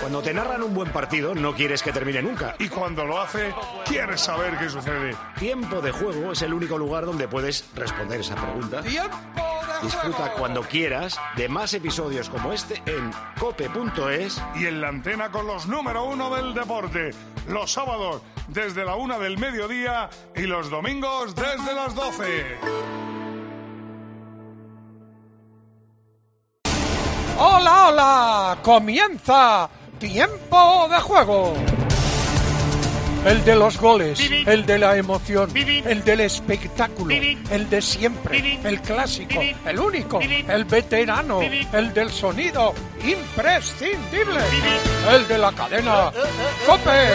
Cuando te narran un buen partido, no quieres que termine nunca. Y cuando lo hace, quieres saber qué sucede. Tiempo de Juego es el único lugar donde puedes responder esa pregunta. Disfruta cuando quieras de más episodios como este en cope.es y en la antena con los número 1 del deporte. Los sábados desde la 1 del mediodía y los domingos desde las 12. ¡Hola, hola! ¡Comienza Tiempo de Juego! El de los goles, el de la emoción, el del espectáculo, el de siempre, el clásico, el único, el veterano, el del sonido imprescindible, el de la cadena COPE.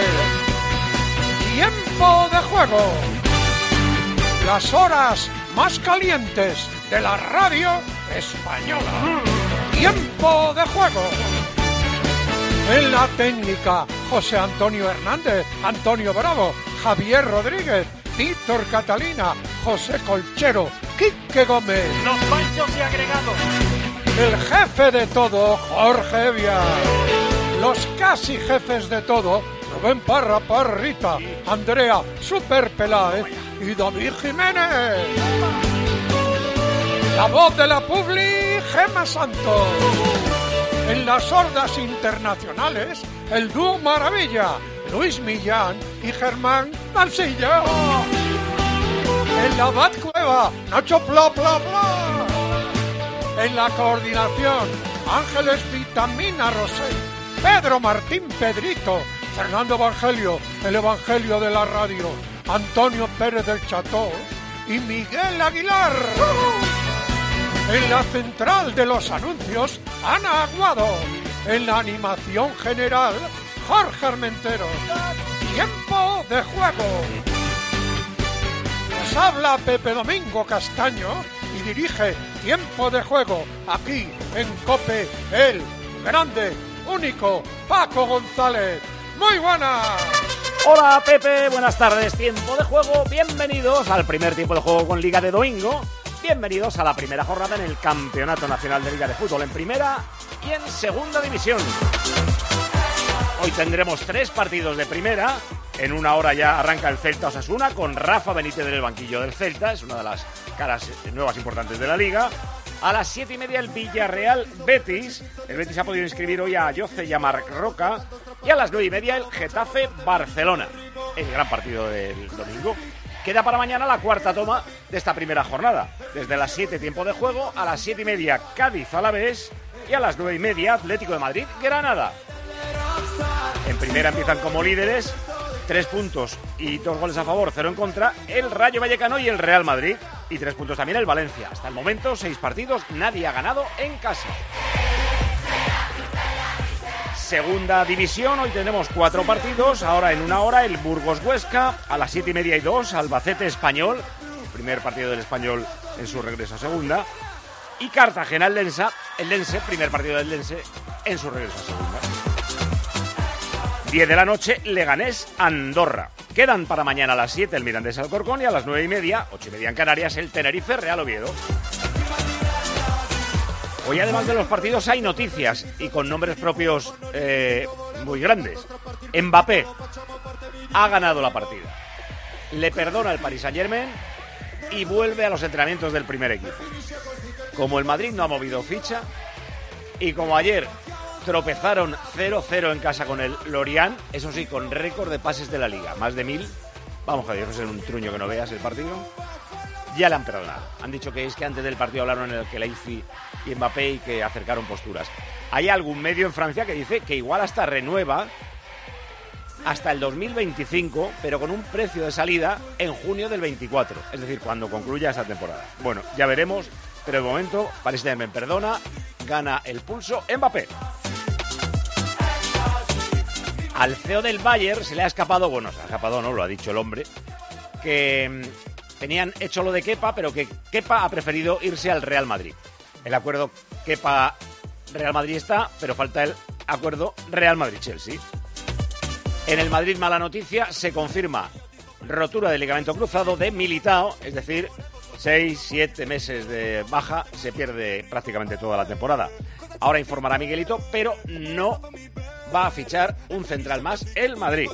Tiempo de Juego. Las horas más calientes de la radio española. Tiempo de Juego. En la técnica, José Antonio Hernández, Antonio Bravo, Javier Rodríguez, Víctor Catalina, José Colchero, Quique Gómez. Los panchos y agregados. El jefe de todo, Jorge Evia. Los casi jefes de todo, Rubén Parra Parrita, Andrea Super Peláez y David Jiménez. La voz de la Publi, Gemma Santos. En las sordas internacionales, el dúo Maravilla, Luis Millán y Germán Mansilla. En la Batcueva, Nacho Pla Pla Pla. En la coordinación, Ángeles Vitamina Rosé, Pedro Martín Pedrito, Fernando Evangelio, el Evangelio de la radio, Antonio Pérez del Cható y Miguel Aguilar. En la central de los anuncios, Ana Aguado. En la animación general, Jorge Armenteros. Tiempo de Juego. Nos habla Pepe Domingo Castaño y dirige Tiempo de Juego aquí en COPE, el grande, único Paco González. ¡Muy buenas! Hola Pepe, buenas tardes. Tiempo de Juego. Bienvenidos al primer Tiempo de Juego con Liga de domingo. Bienvenidos a la primera jornada en el Campeonato Nacional de Liga de Fútbol en Primera y en Segunda División. Hoy tendremos 3 partidos de Primera. En una hora ya arranca el Celta Osasuna con Rafa Benítez en el banquillo del Celta. Es una de las caras nuevas importantes de la Liga. A las 7:30 el Villarreal Betis. El Betis ha podido inscribir hoy a Jose y a Marc Roca. Y a las 9:30 el Getafe Barcelona. El gran partido del domingo. Queda para mañana la cuarta toma de esta primera jornada. Desde las 7 Tiempo de Juego, a las 7:30 Cádiz Alavés y a las 9:30 Atlético de Madrid Granada. En Primera empiezan como líderes, 3 puntos y 2 goles a favor, 0 en contra, el Rayo Vallecano y el Real Madrid. Y 3 puntos también el Valencia. Hasta el momento, 6 partidos, nadie ha ganado en casa. Segunda División, hoy tenemos 4 partidos. Ahora en una hora el Burgos Huesca, a las 7:30 y 2 Albacete Español, el primer partido del Español en su regreso a segunda. Y Cartagena el Lense, primer partido del Lense en su regreso a segunda. 10 de la noche, Leganés Andorra. Quedan para mañana a las 7 el Mirandés Alcorcón y a las 9:30, 8:30 en Canarias, el Tenerife Real Oviedo. Hoy, además de los partidos, hay noticias y con nombres propios muy grandes. Mbappé ha ganado la partida, le perdona el Paris Saint-Germain y vuelve a los entrenamientos del primer equipo. Como el Madrid no ha movido ficha y como ayer tropezaron 0-0 en casa con el Lorient, eso sí, con récord de pases de la Liga, más de 1000. Vamos, Javier, no es un truño que no veas el partido. Ya le han perdonado. Han dicho que es que antes del partido hablaron en el Kelaifi y Mbappé y que acercaron posturas. Hay algún medio en Francia que dice que igual hasta renueva hasta el 2025, pero con un precio de salida en junio del 24. Es decir, cuando concluya esta temporada. Bueno, ya veremos, pero de momento Paris Saint-Germain perdona, gana el pulso Mbappé. Al CEO del Bayern se le ha escapado, bueno, se ha escapado, no, lo ha dicho el hombre, que tenían hecho lo de Kepa, pero que Kepa ha preferido irse al Real Madrid. El acuerdo Kepa-Real Madrid está, pero falta el acuerdo Real Madrid-Chelsea. En el Madrid, mala noticia, se confirma rotura del ligamento cruzado de Militao, es decir, 6-7 meses de baja, se pierde prácticamente toda la temporada. Ahora informará Miguelito, pero no va a fichar un central más, el Madrid.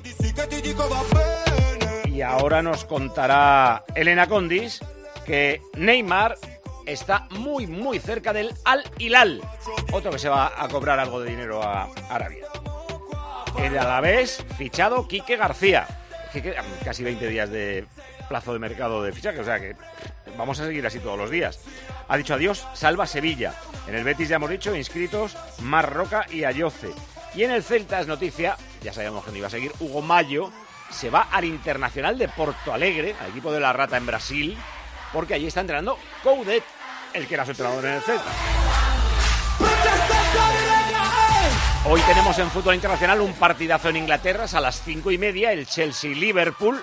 Y ahora nos contará Elena Condis que Neymar está muy, muy cerca del Al Hilal. Otro que se va a cobrar algo de dinero a Arabia. El Alavés, fichado Quique García. Casi 20 días de plazo de mercado de fichaje, o sea que vamos a seguir así todos los días. Ha dicho adiós Salva Sevilla. En el Betis ya hemos dicho inscritos Mar Roca y Ayoce. Y en el Celta es noticia, ya sabíamos que no iba a seguir, Hugo Mayo se va al Internacional de Porto Alegre, al equipo de la Rata en Brasil, porque allí está entrenando Coudet, el que era su entrenador en el Celta. Hoy tenemos en fútbol internacional un partidazo en Inglaterra a las 5:30, el Chelsea-Liverpool.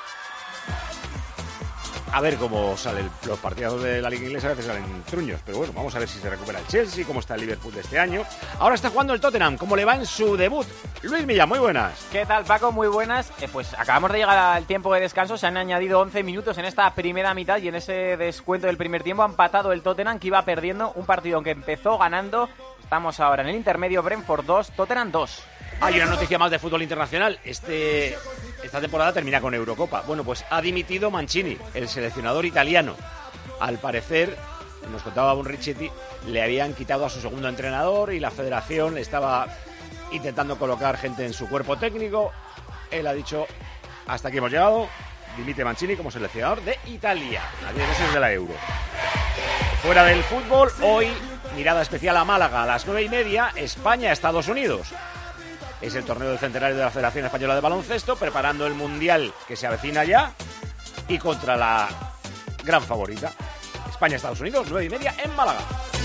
A ver cómo salen los partidos de la Liga Inglesa, a veces salen truños, pero bueno, vamos a ver si se recupera el Chelsea, cómo está el Liverpool de este año. Ahora está jugando el Tottenham, ¿cómo le va en su debut? Luis Millán, muy buenas. ¿Qué tal, Paco? Muy buenas. Pues acabamos de llegar al tiempo de descanso, se han añadido 11 minutos en esta primera mitad y en ese descuento del primer tiempo ha empatado el Tottenham, que iba perdiendo un partido que empezó ganando. Estamos ahora en el intermedio, Brentford 2, Tottenham 2. Hay una noticia más de fútbol internacional. Esta temporada termina con Eurocopa. Bueno, pues ha dimitido Mancini, el seleccionador italiano. Al parecer, nos contaba Bonrichetti, le habían quitado a su segundo entrenador y la federación estaba intentando colocar gente en su cuerpo técnico. Él ha dicho, hasta aquí hemos llegado, dimite Mancini como seleccionador de Italia. A 10 meses de la Euro. Fuera del fútbol, hoy mirada especial a Málaga a las 9:30, España-Estados Unidos. Es el torneo del centenario de la Federación Española de Baloncesto, preparando el Mundial que se avecina ya y contra la gran favorita, España-Estados Unidos, 9:30 en Málaga.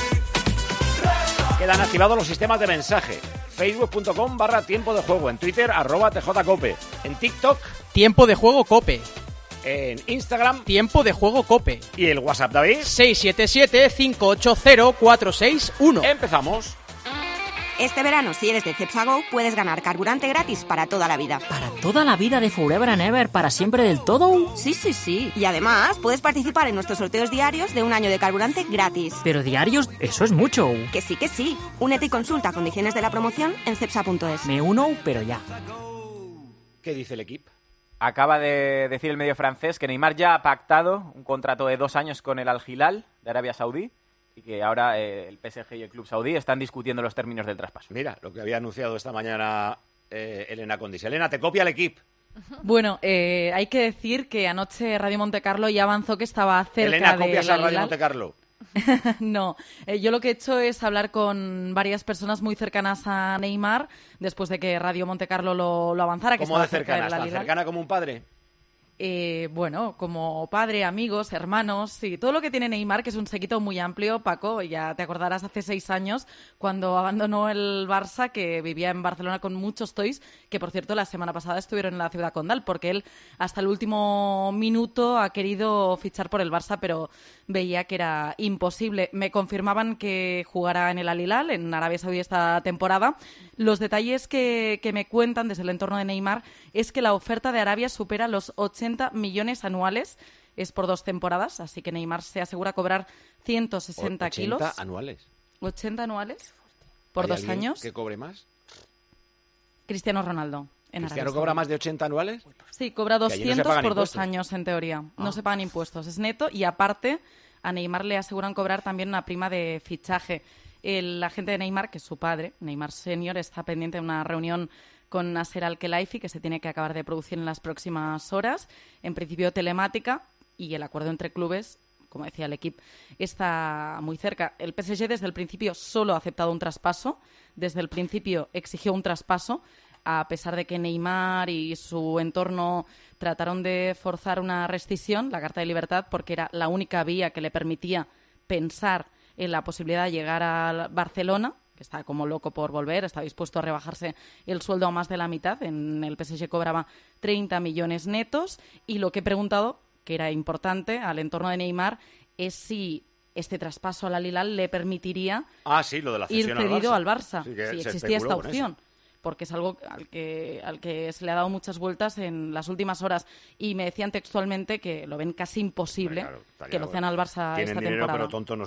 Quedan activados los sistemas de mensaje. Facebook.com/tiempo de juego, en Twitter @tjcope, en TikTok Tiempo de Juego Cope, en Instagram Tiempo de Juego Cope. ¿Y el WhatsApp, David? 677-580-461. Empezamos. Este verano, si eres de Cepsa Go, puedes ganar carburante gratis para toda la vida. ¿Para toda la vida de Forever and Ever? ¿Para siempre del todo? Sí, sí, sí. Y además, puedes participar en nuestros sorteos diarios de un año de carburante gratis. ¿Pero diarios? Eso es mucho. Que sí, que sí. Únete y consulta condiciones de la promoción en cepsa.es. Me uno, pero ya. ¿Qué dice el equipo? Acaba de decir el medio francés que Neymar ya ha pactado un contrato de 2 años con el Al Hilal de Arabia Saudí y que ahora el PSG y el club saudí están discutiendo los términos del traspaso. Mira, lo que había anunciado esta mañana Elena Condis. Elena, te copia el equipo. Bueno, hay que decir que anoche Radio Montecarlo ya avanzó que estaba cerca Elena, de ¿copias a Radio Montecarlo? No, yo lo que he hecho es hablar con varias personas muy cercanas a Neymar después de que Radio Montecarlo lo avanzara. ¿Cómo de cercana? ¿Tan cercana como un padre? Bueno, como padre, amigos, hermanos, sí, todo lo que tiene Neymar, que es un séquito muy amplio. Paco, ya te acordarás hace 6 años cuando abandonó el Barça, que vivía en Barcelona con muchos toys, que por cierto la semana pasada estuvieron en la Ciudad Condal, porque él hasta el último minuto ha querido fichar por el Barça, pero veía que era imposible. Me confirmaban que jugará en el Al Hilal, en Arabia Saudí, esta temporada. Los detalles que me cuentan desde el entorno de Neymar es que la oferta de Arabia supera los 80 millones anuales, es por 2 temporadas, así que Neymar se asegura cobrar 160 kilos. ¿80 anuales? 80 anuales por 2 años. ¿Que cobre más? Cristiano Ronaldo. ¿Cristiano cobra más de 80 anuales? Sí, cobra 200 no por 2 impuestos. años, en teoría. No se pagan impuestos, es neto, y aparte a Neymar le aseguran cobrar también una prima de fichaje. El agente de Neymar, que es su padre, Neymar Senior, está pendiente de una reunión con Nasser Al-Khelaifi que se tiene que acabar de producir en las próximas horas, en principio telemática, y el acuerdo entre clubes, como decía el equipo, está muy cerca. El PSG desde el principio solo ha aceptado un traspaso, desde el principio exigió un traspaso, a pesar de que Neymar y su entorno trataron de forzar una rescisión, la Carta de Libertad, porque era la única vía que le permitía pensar en la posibilidad de llegar a Barcelona, que está como loco por volver, está dispuesto a rebajarse el sueldo a más de la mitad. En el PSG cobraba 30 millones netos. Y lo que he preguntado, que era importante al entorno de Neymar, es si este traspaso al Al Hilal le permitiría lo de la cesión ir cedido al Barça. Sí, si existía esta opción. Porque es algo al que se le ha dado muchas vueltas en las últimas horas. Y me decían textualmente que lo ven casi imposible que lo cedan al Barça Tienen esta dinero, temporada. pero tontos no son.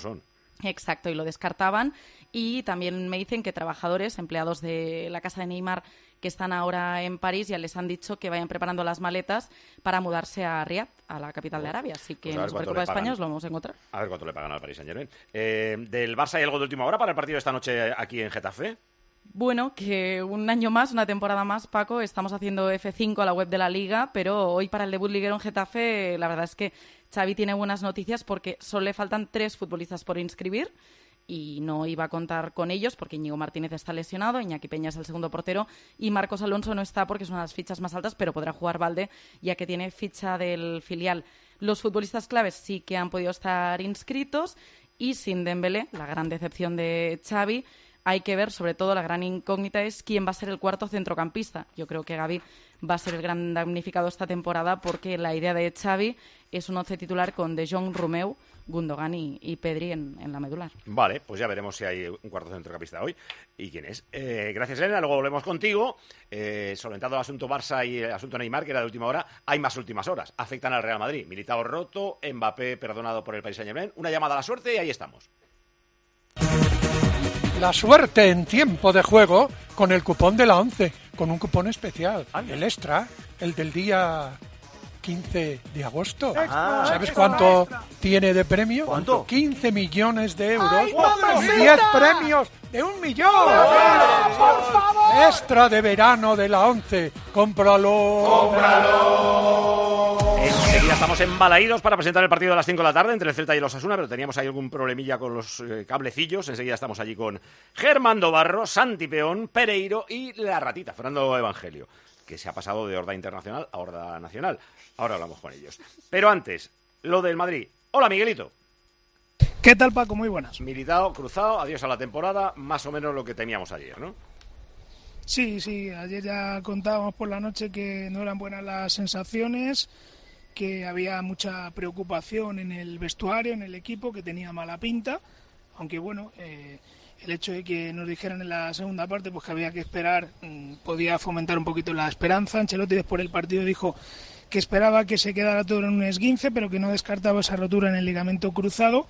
Exacto, y lo descartaban. Y también me dicen que trabajadores, empleados de la casa de Neymar, que están ahora en París, ya les han dicho que vayan preparando las maletas para mudarse a Riad, a la capital de Arabia. Así que Pues en la Supercopa de España os lo vamos a encontrar. A ver cuánto le pagan al Paris Saint-Germain. ¿Del Barça hay algo de última hora para el partido de esta noche aquí en Getafe? Bueno, que un año más, una temporada más, Paco, estamos haciendo F5 a la web de la Liga, pero hoy para el debut liguero en Getafe, la verdad es que Xavi tiene buenas noticias porque solo le faltan 3 futbolistas por inscribir y no iba a contar con ellos porque Íñigo Martínez está lesionado, Iñaki Peña es el segundo portero y Marcos Alonso no está porque es una de las fichas más altas, pero podrá jugar Valde ya que tiene ficha del filial. Los futbolistas claves sí que han podido estar inscritos y sin Dembélé, la gran decepción de Xavi. Hay que ver, sobre todo, la gran incógnita es quién va a ser el cuarto centrocampista. Yo creo que Gavi va a ser el gran damnificado esta temporada porque la idea de Xavi es un 11 titular con De Jong, Romeu, Gundogan y Pedri en la medular. Vale, pues ya veremos si hay un cuarto centrocampista hoy y quién es. Gracias, Elena. Luego volvemos contigo. Solventado el asunto Barça y el asunto Neymar, que era de última hora, hay más últimas horas. Afectan al Real Madrid. Militao roto, Mbappé perdonado por el Paris Saint-Germain. Una llamada a la suerte y ahí estamos. La suerte en tiempo de juego con el cupón de la 11, con un cupón especial, el extra, el del día 15 de agosto. ¿Sabes cuánto tiene de premio? ¿Cuánto? 15 millones de euros y 10 premios de 1 millón. ¡Por favor! Extra de verano de la 11. ¡Cómpralo! Enseguida estamos embalaídos para presentar el partido de las 5 de la tarde entre el Celta y el Osasuna, pero teníamos ahí algún problemilla con los cablecillos. Enseguida estamos allí con Germán Dobarro, Santi Peón, Pereiro y la ratita, Fernando Evangelio, que se ha pasado de Horda Internacional a Horda Nacional. Ahora hablamos con ellos. Pero antes, lo del Madrid. Hola, Miguelito. ¿Qué tal, Paco? Muy buenas. Militao, cruzado, adiós a la temporada, más o menos lo que teníamos ayer, ¿no? Sí, ayer ya contábamos por la noche que no eran buenas las sensaciones, que había mucha preocupación en el vestuario, en el equipo, que tenía mala pinta, aunque bueno, el hecho de que nos dijeran en la segunda parte pues que había que esperar podía fomentar un poquito la esperanza. Ancelotti después del partido dijo que esperaba que se quedara todo en un esguince, pero que no descartaba esa rotura en el ligamento cruzado.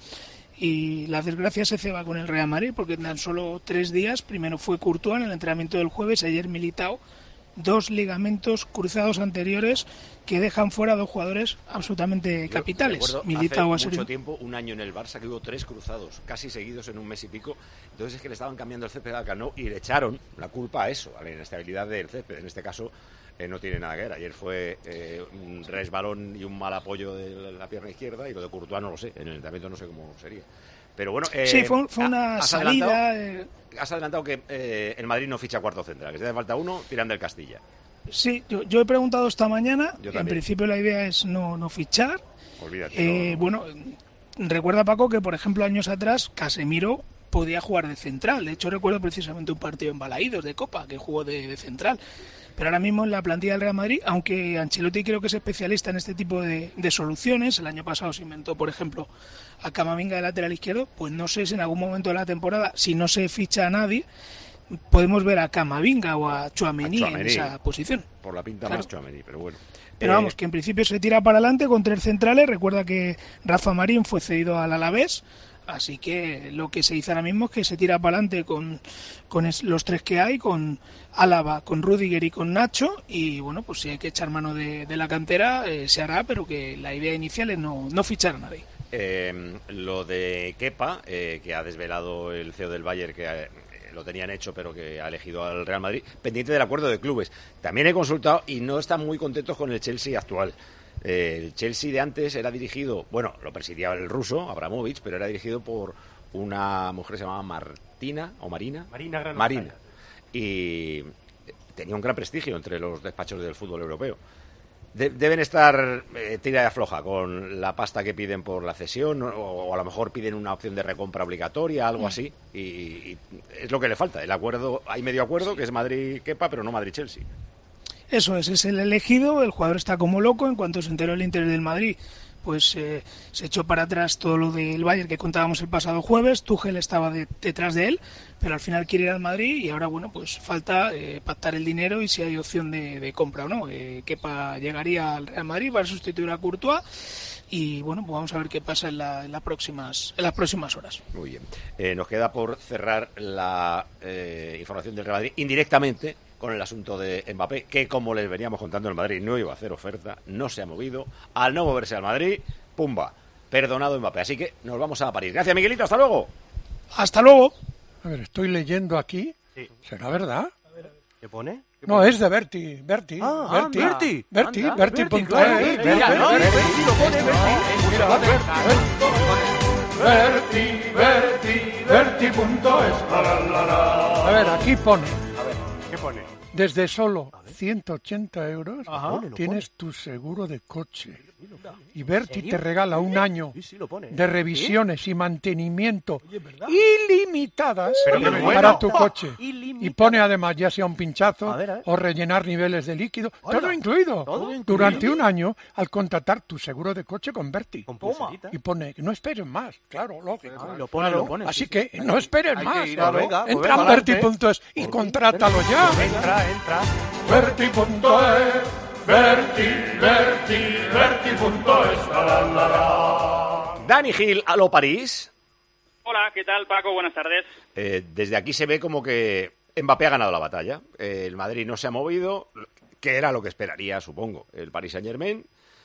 Y la desgracia se ceba con el Real Madrid, porque en tan solo 3 días, primero fue Courtois en el entrenamiento del jueves, ayer Militao, 2 ligamentos cruzados anteriores que dejan fuera a 2 jugadores absolutamente capitales. Militao hace mucho tiempo, un año en el Barça, que hubo 3 cruzados, casi seguidos en un mes y pico. Entonces es que le estaban cambiando el césped al Camp y le echaron la culpa a eso, a la inestabilidad del césped. En este caso no tiene nada que ver. Ayer fue un resbalón y un mal apoyo de la pierna izquierda, y lo de Courtois no lo sé. En el entrenamiento no sé cómo sería. Pero bueno, sí, fue una salida. Has adelantado que el Madrid no ficha cuarto central, que si hace falta uno, tiran del Castilla. Sí, yo he preguntado esta mañana. En principio la idea es no fichar. Olvídate. Bueno, recuerda, Paco, que por ejemplo años atrás Casemiro podía jugar de central. De hecho, recuerdo precisamente un partido en Balaídos de Copa que jugó de central. Pero ahora mismo en la plantilla del Real Madrid, aunque Ancelotti creo que es especialista en este tipo de soluciones, el año pasado se inventó, por ejemplo, a Camavinga de lateral izquierdo, pues no sé si en algún momento de la temporada, si no se ficha a nadie, podemos ver a Camavinga o a Tchouaméni en esa posición. Por la pinta más Tchouaméni, pero bueno. Pero vamos, que en principio se tira para adelante con 3 centrales. Recuerda que Rafa Marín fue cedido al Alavés. Así que lo que se dice ahora mismo es que se tira para adelante con los 3 que hay, con Álava, con Rüdiger y con Nacho. Y bueno, pues si hay que echar mano de la cantera, se hará, pero que la idea inicial es no fichar a nadie. Lo de Kepa, que ha desvelado el CEO del Bayern, que lo tenían hecho pero que ha elegido al Real Madrid, pendiente del acuerdo de clubes. También he consultado y no están muy contentos con el Chelsea actual. El Chelsea de antes era dirigido, bueno, lo presidía el ruso, Abramovich, pero era dirigido por una mujer que se llamaba Martina. Marina. Y tenía un gran prestigio entre los despachos del fútbol europeo. Deben estar tira y afloja con la pasta que piden por la cesión, o a lo mejor piden una opción de recompra obligatoria, algo así, y es lo que le falta. El acuerdo, hay medio acuerdo, que es Madrid-Kepa, pero no Madrid-Chelsea. Eso es el elegido. El jugador está como loco. En cuanto se enteró el Inter del Madrid, pues se echó para atrás todo lo del Bayern que contábamos el pasado jueves. Tuchel estaba detrás de él, pero al final quiere ir al Madrid y ahora, bueno, pues falta pactar el dinero y si hay opción de compra o no. Kepa llegaría al Real Madrid para sustituir a Courtois y, bueno, pues vamos a ver qué pasa en las próximas horas. Muy bien. Nos queda por cerrar la información del Real Madrid indirectamente con el asunto de Mbappé, que como les veníamos contando, el Madrid no iba a hacer oferta, no se ha movido. Al no moverse al Madrid, pumba, perdonado Mbappé. Así que nos vamos a París. Gracias, Miguelito, hasta luego. Hasta luego. A ver, estoy leyendo aquí. Sí. ¿Será verdad? ¿Qué pone? No, es de Berti. Berti. A ver, aquí pone. ¿Qué pone? Desde solo 180 euros tienes tu seguro de coche. Y Berti te regala un año de revisiones y mantenimiento ilimitadas para tu coche. Y pone además ya sea un pinchazo o rellenar niveles de líquido. Todo incluido. Durante un año al contratar tu seguro de coche con Berti. Y pone que no esperes más. Claro, lógico. Lo pone, así que no esperes más. Entra en Berti.es y contrátalo ya. Entra. Berti.es. Berti.es. Dani Gil, aló París. Hola, ¿qué tal, Paco? Buenas tardes. Desde aquí se ve como que Mbappé ha ganado la batalla. El Madrid no se ha movido, que era lo que esperaría, supongo, el Paris Saint-Germain.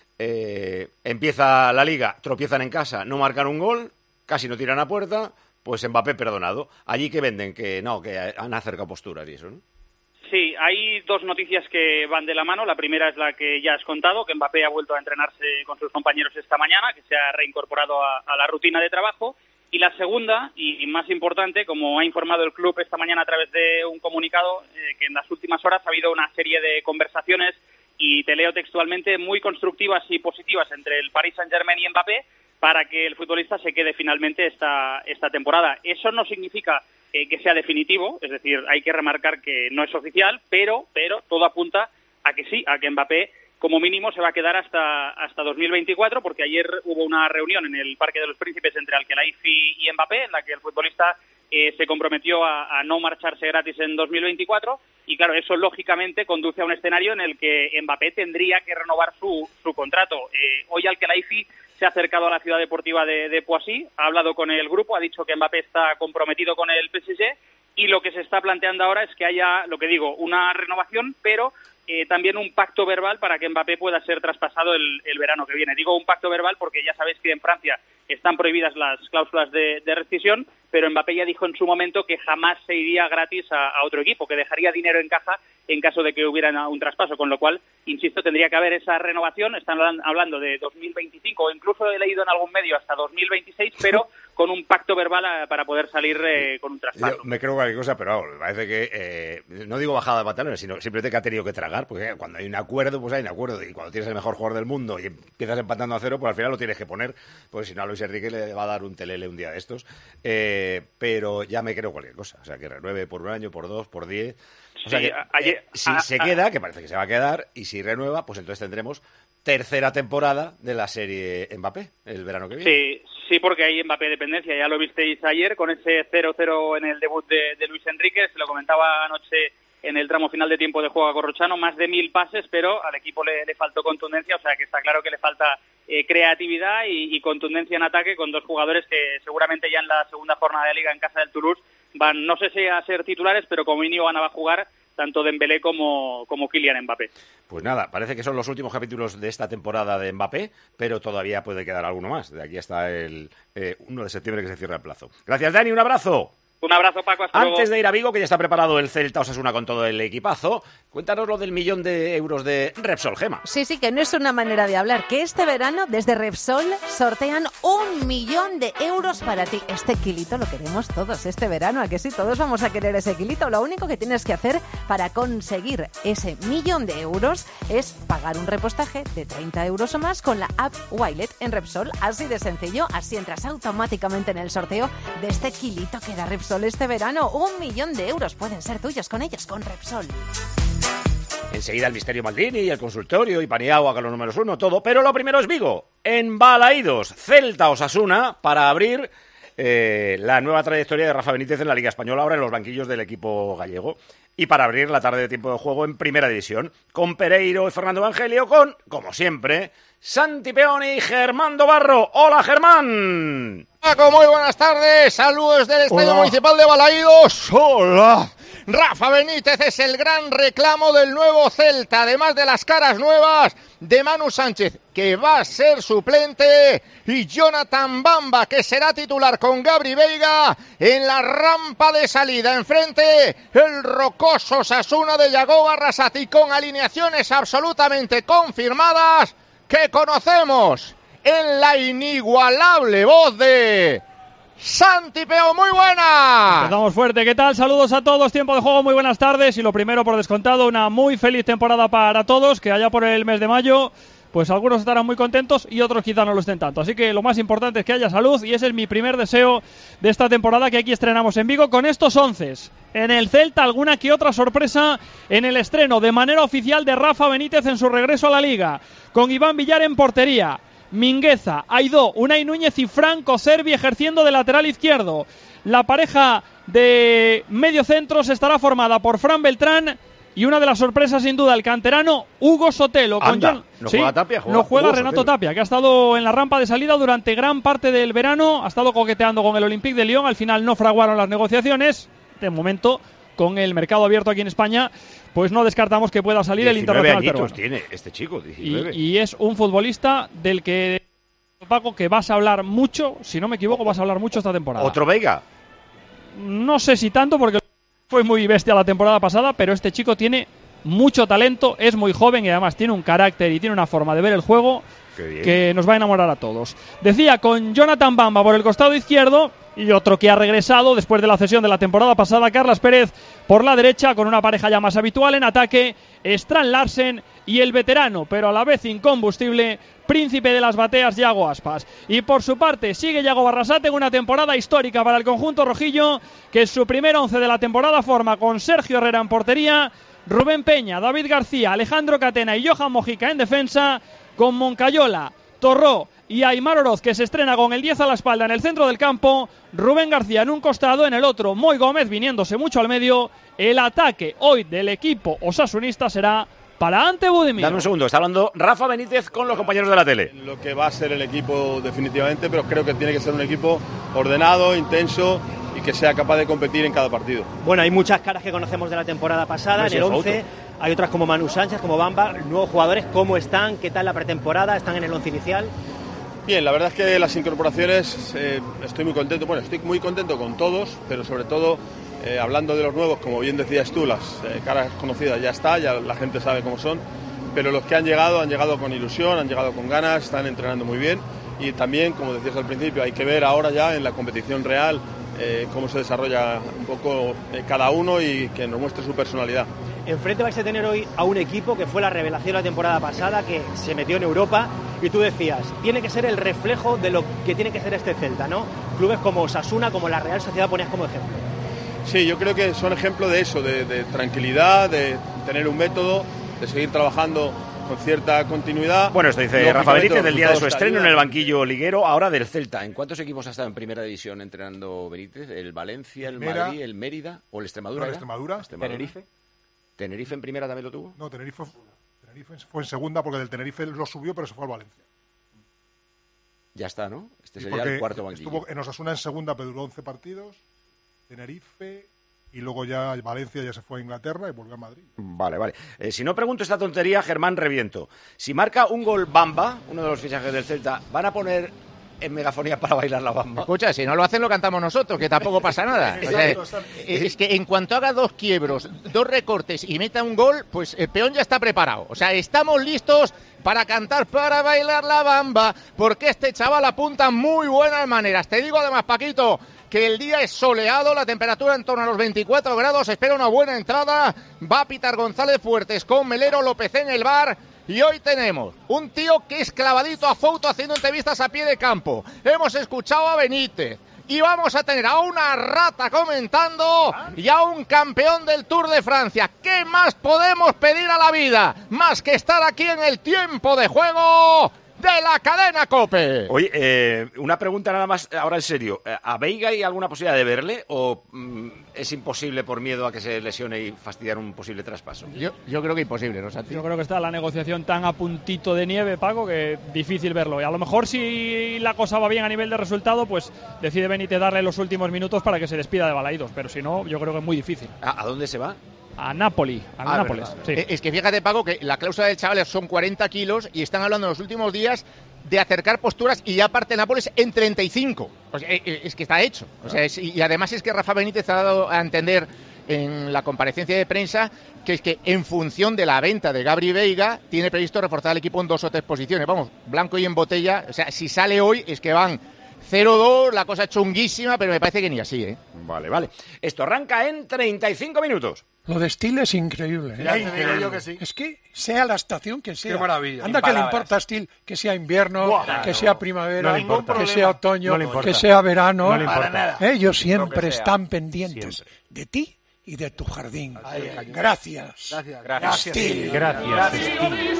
Empieza la Liga, tropiezan en casa, no marcan un gol, casi no tiran a puerta, pues Mbappé perdonado. Allí que venden, que no, que han acercado posturas y eso, ¿no? Sí, hay dos noticias que van de la mano. La primera es la que ya has contado, que Mbappé ha vuelto a entrenarse con sus compañeros esta mañana, que se ha reincorporado a la rutina de trabajo. Y la segunda, y más importante, como ha informado el club esta mañana a través de un comunicado, que en las últimas horas ha habido una serie de conversaciones, y te leo textualmente, muy constructivas y positivas entre el Paris Saint-Germain y Mbappé para que el futbolista se quede finalmente esta temporada. Eso no significa que sea definitivo, es decir, hay que remarcar que no es oficial, pero todo apunta a que sí, a que Mbappé como mínimo se va a quedar hasta 2024, porque ayer hubo una reunión en el Parque de los Príncipes entre Al-Khelaifi y Mbappé, en la que el futbolista se comprometió a no marcharse gratis en 2024, y claro, eso lógicamente conduce a un escenario en el que Mbappé tendría que renovar su contrato. Hoy Al-Khelaifi se ha acercado a la ciudad deportiva de Poissy, ha hablado con el grupo, ha dicho que Mbappé está comprometido con el PSG, y lo que se está planteando ahora es que haya, lo que digo, una renovación, pero también un pacto verbal para que Mbappé pueda ser traspasado el verano que viene. Digo un pacto verbal porque ya sabéis que en Francia están prohibidas las cláusulas de rescisión, pero Mbappé ya dijo en su momento que jamás se iría gratis a otro equipo, que dejaría dinero en caja en caso de que hubiera un traspaso, con lo cual, insisto, tendría que haber esa renovación. Están hablando de 2025 o incluso he leído en algún medio hasta 2026, pero con un pacto verbal para poder salir con un traspaso. Yo me creo cualquier cosa, pero me parece que, no digo bajada de pantalones, sino simplemente que ha tenido que tragar, porque cuando hay un acuerdo, pues hay un acuerdo, y cuando tienes el mejor jugador del mundo y empiezas empatando a 0, pues al final lo tienes que poner, porque si no a Luis Enrique le va a dar un telele un día de estos, pero ya me creo cualquier cosa, o sea, que renueve por un año, por 2, por 10... O sea que si se queda, que parece que se va a quedar, y si renueva, pues entonces tendremos tercera temporada de la serie Mbappé, el verano que viene. Sí, porque hay Mbappé dependencia, ya lo visteis ayer con ese 0-0 en el debut de Luis Enrique, se lo comentaba anoche en el tramo final de tiempo de juego a Corrochano, más de 1000 pases, pero al equipo le faltó contundencia, o sea que está claro que le falta creatividad y contundencia en ataque con dos jugadores que seguramente ya en la segunda jornada de Liga en casa del Toulouse van, no sé si a ser titulares, pero como mínimo van a jugar tanto Dembélé como Kylian Mbappé. Pues nada, parece que son los últimos capítulos de esta temporada de Mbappé, pero todavía puede quedar alguno más. De aquí hasta el 1 de septiembre que se cierra el plazo. Gracias, Dani, un abrazo. Un abrazo, Paco, hasta luego. Antes de ir a Vigo, que ya está preparado el Celta Osasuna con todo el equipazo, cuéntanos lo del 1.000.000 de euros de Repsol, Gema. Sí, que no es una manera de hablar, que este verano desde Repsol sortean 1.000.000 de euros para ti. Este kilito lo queremos todos este verano, ¿a que sí? Todos vamos a querer ese kilito. Lo único que tienes que hacer para conseguir ese 1.000.000 de euros es pagar un repostaje de 30 euros o más con la app Wilet en Repsol. Así de sencillo, así entras automáticamente en el sorteo de este kilito que da Repsol este verano. 1.000.000 de euros pueden ser tuyos con ellos, con Repsol. Enseguida el misterio Maldini y el consultorio y Paniagua con los números 1, todo. Pero lo primero es Vigo. En Balaídos, Celta Osasuna para abrir la nueva trayectoria de Rafa Benítez en la Liga Española, ahora en los banquillos del equipo gallego. Y para abrir la tarde de tiempo de juego en Primera División, con Pereiro y Fernando Evangelio, con, como siempre, Santi Peoni y Germán Dobarro. ¡Hola, Germán! Muy buenas tardes, saludos del Estadio Municipal de Balaídos. ¡Hola! Rafa Benítez es el gran reclamo del nuevo Celta, además de las caras nuevas de Manu Sánchez, que va a ser suplente, y Jonathan Bamba, que será titular con Gabri Veiga en la rampa de salida. Enfrente, el rocoso Osasuna de Yago Arrasati, con alineaciones absolutamente confirmadas que conocemos en la inigualable voz de Santi Peo. Muy buena. Empezamos fuerte, ¿qué tal? Saludos a todos, tiempo de juego, muy buenas tardes. Y lo primero, por descontado, una muy feliz temporada para todos, que allá por el mes de mayo pues algunos estarán muy contentos y otros quizá no lo estén tanto. Así que lo más importante es que haya salud, y ese es mi primer deseo de esta temporada, que aquí estrenamos en Vigo con estos 11. En el Celta, alguna que otra sorpresa en el estreno de manera oficial de Rafa Benítez en su regreso a la Liga, con Iván Villar en portería, Mingueza, Aidó, Unai Núñez y Franco Cervi ejerciendo de lateral izquierdo. La pareja de mediocentros estará formada por Fran Beltrán y una de las sorpresas sin duda, el canterano Hugo Sotelo. Anda, ¿no juega Tapia? No juega Hugo Renato Sotelo. Tapia, que ha estado en la rampa de salida durante gran parte del verano, ha estado coqueteando con el Olympique de Lyon, al final no fraguaron las negociaciones. De momento, con el mercado abierto aquí en España, pues no descartamos que pueda salir el internacional peruano. Tiene este chico, 19. Y es un futbolista del que, Paco, que vas a hablar mucho, si no me equivoco, vas a hablar mucho esta temporada. ¿Otro Veiga? No sé si tanto, porque fue muy bestia la temporada pasada, pero este chico tiene mucho talento, es muy joven y además tiene un carácter y tiene una forma de ver el juego que nos va a enamorar a todos. Decía, con Jonathan Bamba por el costado izquierdo, y otro que ha regresado después de la cesión de la temporada pasada, Carlas Pérez por la derecha, con una pareja ya más habitual en ataque, Strand Larsen y el veterano, pero a la vez incombustible, príncipe de las bateas, Yago Aspas. Y por su parte sigue Yago Arrasate en una temporada histórica para el conjunto rojillo, que es su primer 11 de la temporada forma con Sergio Herrera en portería, Rubén Peña, David García, Alejandro Catena y Johan Mojica en defensa, con Moncayola, Torró y Aimar Oroz, que se estrena con el 10 a la espalda en el centro del campo, Rubén García en un costado, en el otro Moy Gómez viniéndose mucho al medio. El ataque hoy del equipo osasunista será para Ante Budimir. Dame un segundo, está hablando Rafa Benítez con los compañeros de la tele. Lo que va a ser el equipo definitivamente, pero creo que tiene que ser un equipo ordenado, intenso y que sea capaz de competir en cada partido. Bueno, hay muchas caras que conocemos de la temporada pasada, en el 11, hay otras como Manu Sánchez, como Bamba, nuevos jugadores, ¿cómo están? ¿Qué tal la pretemporada? ¿Están en el 11 inicial? Bien, la verdad es que las incorporaciones estoy muy contento, estoy muy contento con todos, pero sobre todo hablando de los nuevos, como bien decías tú, las caras conocidas ya está, ya la gente sabe cómo son, pero los que han llegado con ilusión, han llegado con ganas, están entrenando muy bien, y también, como decías al principio, hay que ver ahora ya en la competición real cómo se desarrolla un poco cada uno y que nos muestre su personalidad. Enfrente vais a tener hoy a un equipo que fue la revelación la temporada pasada, que se metió en Europa, y tú decías, tiene que ser el reflejo de lo que tiene que ser este Celta, ¿no? Clubes como Osasuna, como la Real Sociedad ponías como ejemplo. Sí, yo creo que son ejemplo de eso, de tranquilidad, de tener un método, de seguir trabajando con cierta continuidad. Bueno, esto dice Rafa Benítez del día de su estreno en el banquillo liguero, ahora del Celta. ¿En cuántos equipos ha estado en Primera División entrenando Benítez? ¿El Valencia, el Madrid, el Mérida o el Extremadura? No, el Extremadura. ¿Tenerife? ¿Tenerife en Primera también lo tuvo? No, Tenerife fue en Segunda, porque del Tenerife lo subió, pero se fue al Valencia. Ya está, ¿no? Este sería el cuarto banquillo. Estuvo en Osasuna en Segunda, pero duró 11 partidos. Tenerife, y luego ya Valencia ya se fue a Inglaterra y volvió a Madrid. Vale. Si no pregunto esta tontería, Germán, reviento. Si marca un gol Bamba, uno de los fichajes del Celta, ¿van a poner en megafonía para bailar la Bamba? Escucha, si no lo hacen lo cantamos nosotros, que tampoco pasa nada. O sea, es que en cuanto haga 2 quiebros, 2 recortes y meta un gol, pues el peón ya está preparado. O sea, estamos listos para cantar, para bailar la Bamba, porque este chaval apunta muy buenas maneras. Te digo además, Paquito, que el día es soleado, la temperatura en torno a los 24 grados, espera una buena entrada, va a pitar González Fuertes con Melero López en el bar. Y hoy tenemos un tío que es clavadito a foto haciendo entrevistas a pie de campo. Hemos escuchado a Benítez, y vamos a tener a una rata comentando y a un campeón del Tour de Francia. ¿Qué más podemos pedir a la vida? Más que estar aquí en el tiempo de juego de la cadena COPE. Oye, una pregunta nada más, ahora en serio. ¿A Veiga hay alguna posibilidad de verle o es imposible por miedo a que se lesione y fastidiar un posible traspaso? Yo creo que imposible, ¿no, Santi? Yo creo que está la negociación tan a puntito de nieve, Paco, que difícil verlo. Y a lo mejor si la cosa va bien a nivel de resultado, pues decide Benítez darle los últimos minutos para que se despida de Balaídos. Pero si no, yo creo que es muy difícil. ¿A dónde se va? A Nápoles. Sí. Es que fíjate, Paco, que la cláusula del chaval son 40 kilos y están hablando en los últimos días de acercar posturas y ya parte Nápoles en 35. O sea, es que está hecho. O sea, y además es que Rafa Benítez ha dado a entender en la comparecencia de prensa que es que en función de la venta de Gabri Veiga tiene previsto reforzar el equipo en 2 o 3 posiciones. Vamos, blanco y en botella. O sea, si sale hoy es que van 0-2, la cosa chunguísima, pero me parece que ni así, ¿eh? Vale. Esto arranca en 35 minutos. Lo de Steel es increíble, ¿eh? Ya te digo yo que sí. Es que sea la estación que sea. Qué maravilla. Anda que le importa a Steel que sea invierno, que sea primavera, que sea otoño, no que sea verano. No le importa. Ellos siempre están pendientes de ti y de tu jardín. Gracias. Steel. Gracias, Steel.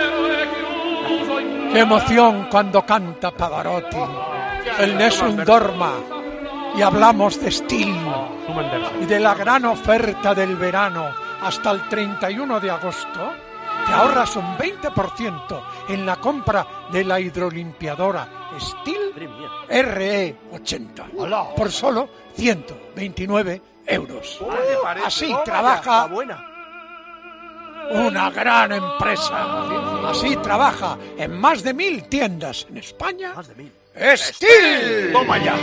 Qué emoción cuando canta Pavarotti. El Nessun Dorma. Y hablamos de Steel y de la gran oferta del verano hasta el 31 de agosto. Te ahorras un 20% en la compra de la hidrolimpiadora Steel RE80 por solo 129 euros. Así trabaja una gran empresa. Así trabaja en más de 1000 tiendas en España. ¡Steel! ¡Toma ya!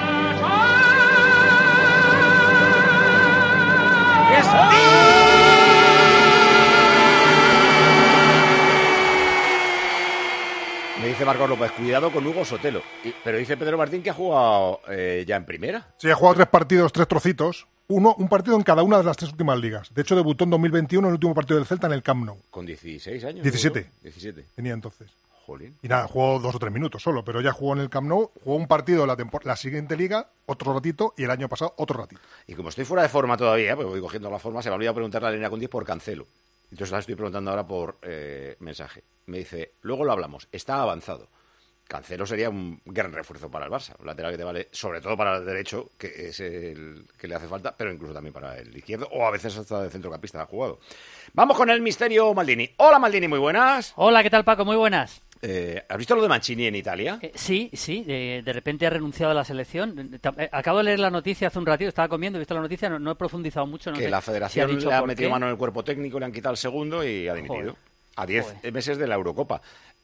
Me dice Marcos López, cuidado con Hugo Sotelo. Pero dice Pedro Martín que ha jugado ya en primera. Sí, ha jugado 3 partidos, 3 trocitos. Un partido en cada una de las 3 últimas ligas. De hecho, debutó en 2021 en el último partido del Celta en el Camp Nou. Con 16 años. 17. 17. Tenía entonces. Jolín. Y nada, jugó 2 o 3 minutos solo, pero ya jugó en el Camp Nou, jugó un partido la siguiente liga, otro ratito, y el año pasado otro ratito. Y como estoy fuera de forma todavía, porque voy cogiendo la forma, se me ha olvidado preguntarle a Elena Cundiz por Cancelo. Entonces la estoy preguntando ahora por mensaje. Me dice, luego lo hablamos, está avanzado. Cancelo sería un gran refuerzo para el Barça, un lateral que te vale, sobre todo para el derecho, que es el que le hace falta, pero incluso también para el izquierdo, o a veces hasta de centrocampista ha jugado. Vamos con el misterio Maldini. Hola Maldini, muy buenas. Hola, ¿qué tal Paco? Muy buenas. ¿Has visto lo de Mancini en Italia? Sí, de repente ha renunciado a la selección. Acabo de leer la noticia hace un ratito, estaba comiendo, he visto la noticia, no he profundizado mucho. No que sé la federación si le ha metido mano en el cuerpo técnico, le han quitado el segundo y ha dimitido. Joder. A 10 meses de la Eurocopa.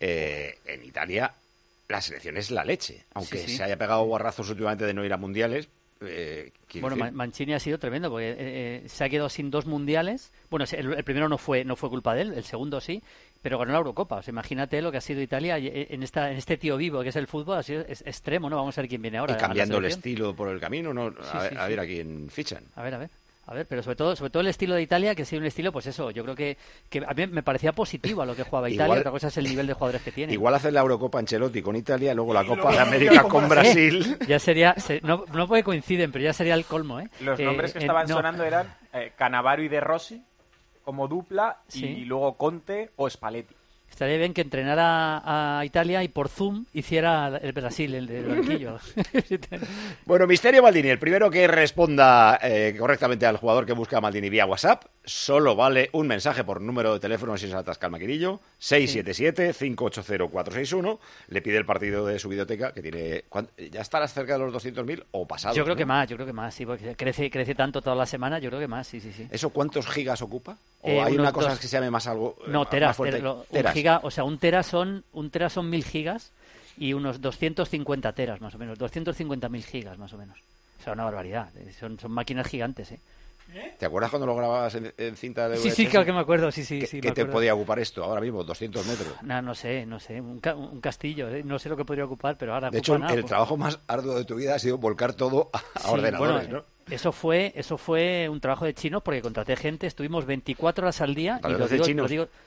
En Italia la selección es la leche, aunque se haya pegado guarrazos últimamente de no ir a mundiales. Bueno, Mancini ha sido tremendo porque se ha quedado sin 2 mundiales. Bueno, el primero no fue culpa de él, el segundo sí, pero ganó la Eurocopa. O sea, imagínate lo que ha sido Italia en este tío vivo que es el fútbol, ha sido extremo, ¿no? Vamos a ver quién viene ahora. Y cambiando el estilo por el camino, ¿no? A ver a quién fichan. A ver, pero sobre todo el estilo de Italia, que ha sido un estilo, pues eso, yo creo que a mí me parecía positivo a lo que jugaba Italia, otra cosa es el nivel de jugadores que tiene. Igual hacer la Eurocopa Ancelotti con Italia, luego la Copa de América con Brasil. Ya sería, no puede coinciden, pero ya sería el colmo, ¿eh? Los nombres que estaban sonando eran Cannavaro y De Rossi como dupla y luego Conte o Spalletti. Estaría bien que entrenara a Italia y por Zoom hiciera el Brasil, el del banquillo. Bueno, misterio Maldini. El primero que responda correctamente al jugador que busca a Maldini vía WhatsApp, solo vale un mensaje por número de teléfono si se atasca el maquinillo, 677-580-461. Le pide el partido de su videoteca, que tiene... ¿Ya estará cerca de los 200.000 o pasado? Yo creo que más, sí, porque crece tanto toda la semana, yo creo que más, sí. ¿Eso cuántos gigas ocupa? ¿O hay una cosa que se llame más algo no, teras, más fuerte? Teras. O sea, un tera son 1000 gigas y unos 250 teras más o menos, 250.000 gigas más o menos. O sea, una barbaridad, son máquinas gigantes, ¿eh? ¿Te acuerdas cuando lo grababas en cinta de VHS? Sí, claro que me acuerdo, sí. ¿Qué te podía ocupar esto ahora mismo? 200 metros. No sé, un castillo, no sé lo que podría ocupar, pero ahora... De hecho, el trabajo más arduo de tu vida ha sido volcar todo a ordenadores, bueno, ¿no? Eso fue un trabajo de chinos porque contraté gente, estuvimos 24 horas al día. ¿Y los de chinos?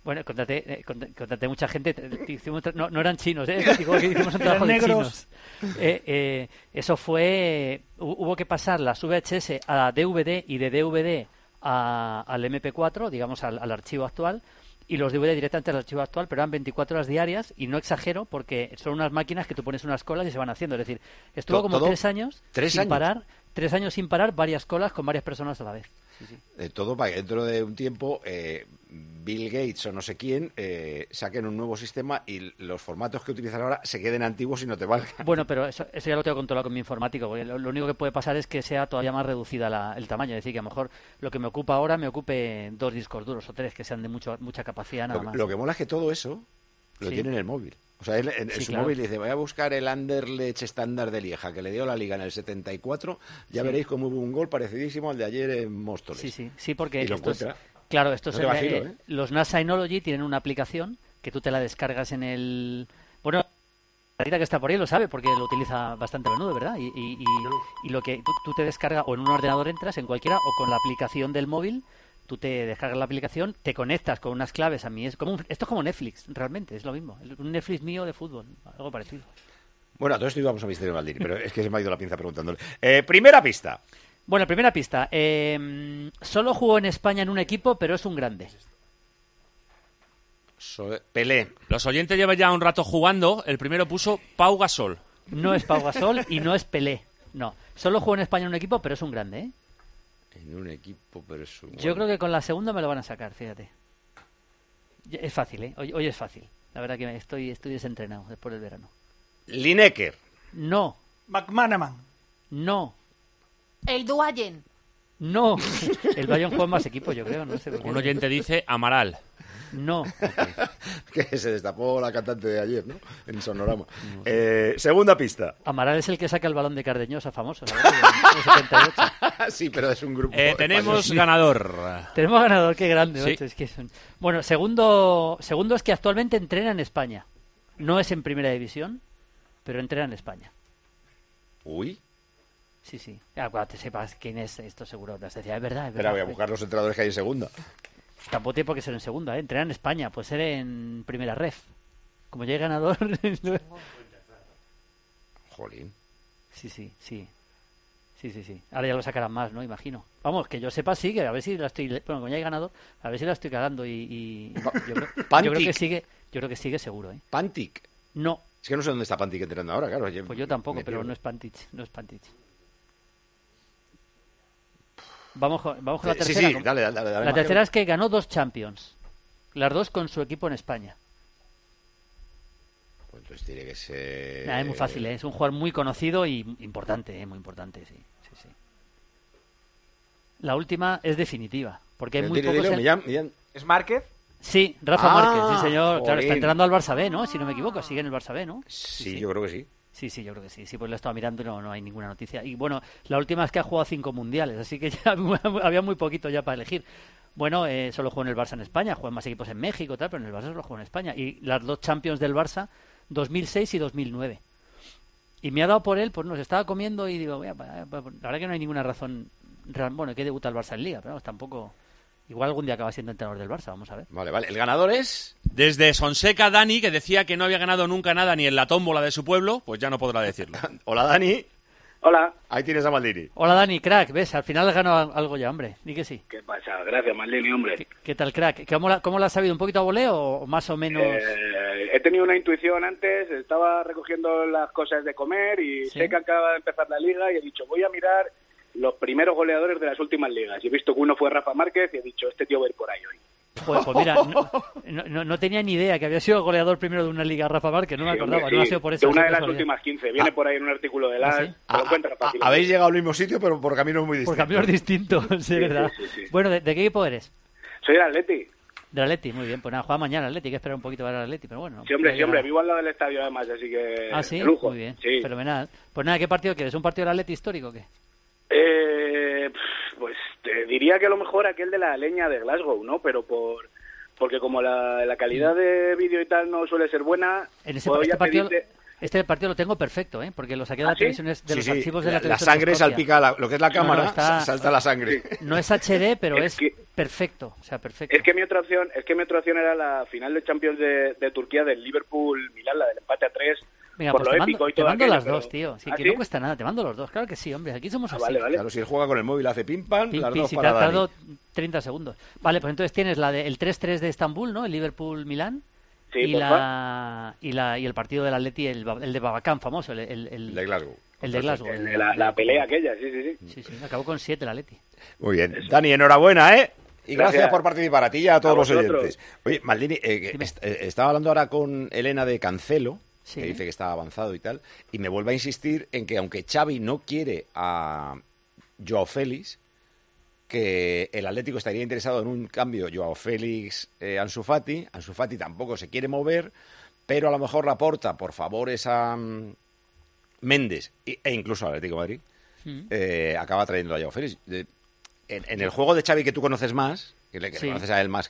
Bueno, contraté mucha gente. No eran chinos, Digo que hicimos un trabajo de chinos. Eso fue... Hubo que pasar las VHS a DVD y de DVD al MP4, digamos, al archivo actual, y los DVD directamente al archivo actual, pero eran 24 horas diarias, y no exagero, porque son unas máquinas que tú pones unas colas y se van haciendo. Es decir, estuvo como 3 años sin parar, 3 años sin parar, varias colas con varias personas a la vez. Sí. Todo para que dentro de un tiempo Bill Gates o no sé quién saquen un nuevo sistema y los formatos que utilizan ahora se queden antiguos y no te valgan. Bueno, pero eso ya lo tengo controlado con mi informático, porque lo único que puede pasar es que sea todavía más reducida el tamaño. Es decir, que a lo mejor lo que me ocupa ahora me ocupe 2 discos duros o 3 que sean de mucha capacidad nada más. Lo que mola es que todo eso lo tiene en el móvil. O sea, él en su móvil dice, voy a buscar el Anderlecht estándar de Lieja, que le dio la Liga en el 74, ya veréis cómo hubo un gol parecidísimo al de ayer en Móstoles. Sí, porque y lo encuentra. Claro, los NASA Synology tienen una aplicación que tú te la descargas en el... Bueno, la Rita que está por ahí lo sabe porque lo utiliza bastante a menudo, ¿verdad? Y lo que tú te descargas, o en un ordenador entras, en cualquiera, o con la aplicación del móvil, tú te descargas la aplicación, te conectas con unas claves. A mí esto es como Netflix, realmente, es lo mismo. Un Netflix mío de fútbol, algo parecido. Bueno, a todo esto íbamos a Misterio Maldini, pero es que se me ha ido la pinza preguntándole. Primera pista. Bueno, primera pista. Solo jugó en España en un equipo, pero es un grande. Pelé. Los oyentes llevan ya un rato jugando. El primero puso Pau Gasol. No es Pau Gasol y no es Pelé. No. Solo jugó en España en un equipo, pero es un grande, ¿eh? En un equipo, pero es un... Yo creo que con la segunda me lo van a sacar, fíjate. Es fácil, ¿eh? Hoy es fácil. La verdad que estoy desentrenado después del verano. Lineker. No. McManaman. No. El Duayen. No. El Bayern juega más equipo, yo creo. No sé por qué. Un oyente dice Amaral. No. Que se destapó la cantante de ayer, ¿no? En Sonorama. Segunda pista. Amaral es el que saca el balón de Cardeñosa famoso, ¿sabes? En el 78. Sí, pero es un grupo. Tenemos ganador. Tenemos ganador, qué grande. Sí. Es que son... Bueno, segundo es que actualmente entrena en España. No es en primera división, pero entrena en España. Uy. Sí. Cuando te sepas quién es, esto seguro te decía, es verdad. Pero voy a buscar los entrenadores que hay en segunda. Tampoco tiene por qué ser en segunda, ¿eh? Entrena en España, puede ser en primera ref. Como ya hay ganador... Jolín. Sí. Ahora ya lo sacarán más, ¿no? Imagino. Vamos, que yo sepa, sí, que a ver si la estoy... Bueno, como ya hay ganador, a ver si la estoy cagando y yo creo que sigue seguro, ¿eh? ¿Pantic? No. Es que no sé dónde está Pantic entrenando ahora, claro. Pues yo tampoco, pero no es Pantic. Vamos con la tercera. Sí, dale. La tercera es que ganó 2 Champions. Las 2 con su equipo en España. Pues entonces tiene que ser... Es muy fácil, ¿eh? Es un jugador muy conocido y importante, muy importante, sí. La última es definitiva, porque hay muy pocos... ¿Es Márquez? Sí, Rafa Márquez, sí señor. Claro, está entrando al Barça B, ¿no? Si no me equivoco, sigue en el Barça B, ¿no? Sí, yo creo que sí. Sí, yo creo que sí. Sí, pues lo estaba mirando y no hay ninguna noticia. Y bueno, la última es que ha jugado 5 mundiales, así que ya había muy poquito ya para elegir. Bueno, solo jugó en el Barça en España, jugó en más equipos en México, tal, pero en el Barça solo jugó en España. Y las 2 Champions del Barça, 2006 y 2009. Y me ha dado por él, pues nos estaba comiendo y digo, la verdad que no hay ninguna razón real. Bueno, que debuta el Barça en Liga, pero vamos, tampoco... Igual algún día acaba siendo entrenador del Barça, vamos a ver. Vale. ¿El ganador es? Desde Sonseca, Dani, que decía que no había ganado nunca nada ni en la tómbola de su pueblo, pues ya no podrá decirlo. Hola, Dani. Hola. Ahí tienes a Maldini. Hola, Dani, crack, ves, al final has ganado algo ya, hombre. Di que sí. ¿Qué pasa? Gracias, Maldini, hombre. ¿Qué tal, crack? ¿Cómo lo has sabido? ¿Un poquito a voleo o más o menos...? He tenido una intuición antes, estaba recogiendo las cosas de comer y sé que acaba de empezar la liga y he dicho, voy a mirar los primeros goleadores de las últimas ligas. Y he visto que uno fue Rafa Márquez y he dicho, este tío va a ir por ahí hoy. Pues mira, no tenía ni idea que había sido goleador primero de una liga Rafa Márquez, no me acordaba, hombre, no ha sido por eso. De una de las últimas 15, viene por ahí en un artículo de las... Habéis llegado al mismo sitio, pero por caminos muy distintos. Por caminos distintos, sí, verdad. Sí. Bueno, ¿de qué equipo eres? Soy del Atleti. Del Atleti, muy bien, pues nada, juega mañana el Atleti, hay que esperar un poquito para el Atleti, pero bueno. Sí, hombre, vivo al lado del estadio además, así que... Ah, sí, de lujo. muy bien, sí. Fenomenal. Pues nada, ¿qué partido quieres? ¿Un partido del Atleti histórico o qué? Pues te diría que a lo mejor aquel de la leña de Glasgow, ¿no? Pero porque como la calidad de vídeo y tal no suele ser buena, en este partido Este partido lo tengo perfecto, porque lo saqué de la televisión, de los archivos de la televisión. La sangre salpica, lo que es la cámara, salta la sangre. No es HD, pero es perfecto, o sea, perfecto. Es que mi otra opción era la final de Champions de Turquía del Liverpool-Milán, la del empate a 3. Venga, por pues lo épico y todo. Te mando aquello, las dos, tío. Sí, que ¿sí? no cuesta nada, te mando los dos. Claro que sí, hombre, aquí somos así. Vale. Claro, si él juega con el móvil, hace pim pam, las dos si para te ha Dani. tardado 30 segundos. Vale, pues entonces tienes el 3-3 de Estambul, ¿no? El Liverpool-Milán. Sí, y el partido del Atleti, el de Babacán, famoso, el de Glasgow. El de Glasgow. La pelea aquella, sí. Sí, acabó con 7 el Atleti. Muy bien. Dani, enhorabuena, ¿eh? Y gracias por participar a ti y a todos los oyentes. Oye, Maldini, estaba hablando ahora con Elena de Cancelo, que dice que está avanzado y tal, y me vuelve a insistir en que aunque Xavi no quiere a Joao Félix, que el Atlético estaría interesado en un cambio Joao Félix, Ansu Fati tampoco se quiere mover, pero a lo mejor Laporta, por favores a Méndez e incluso al Atlético de Madrid, acaba trayendo a Joao Félix. En el juego de Xavi que tú conoces más, que le conoces a él más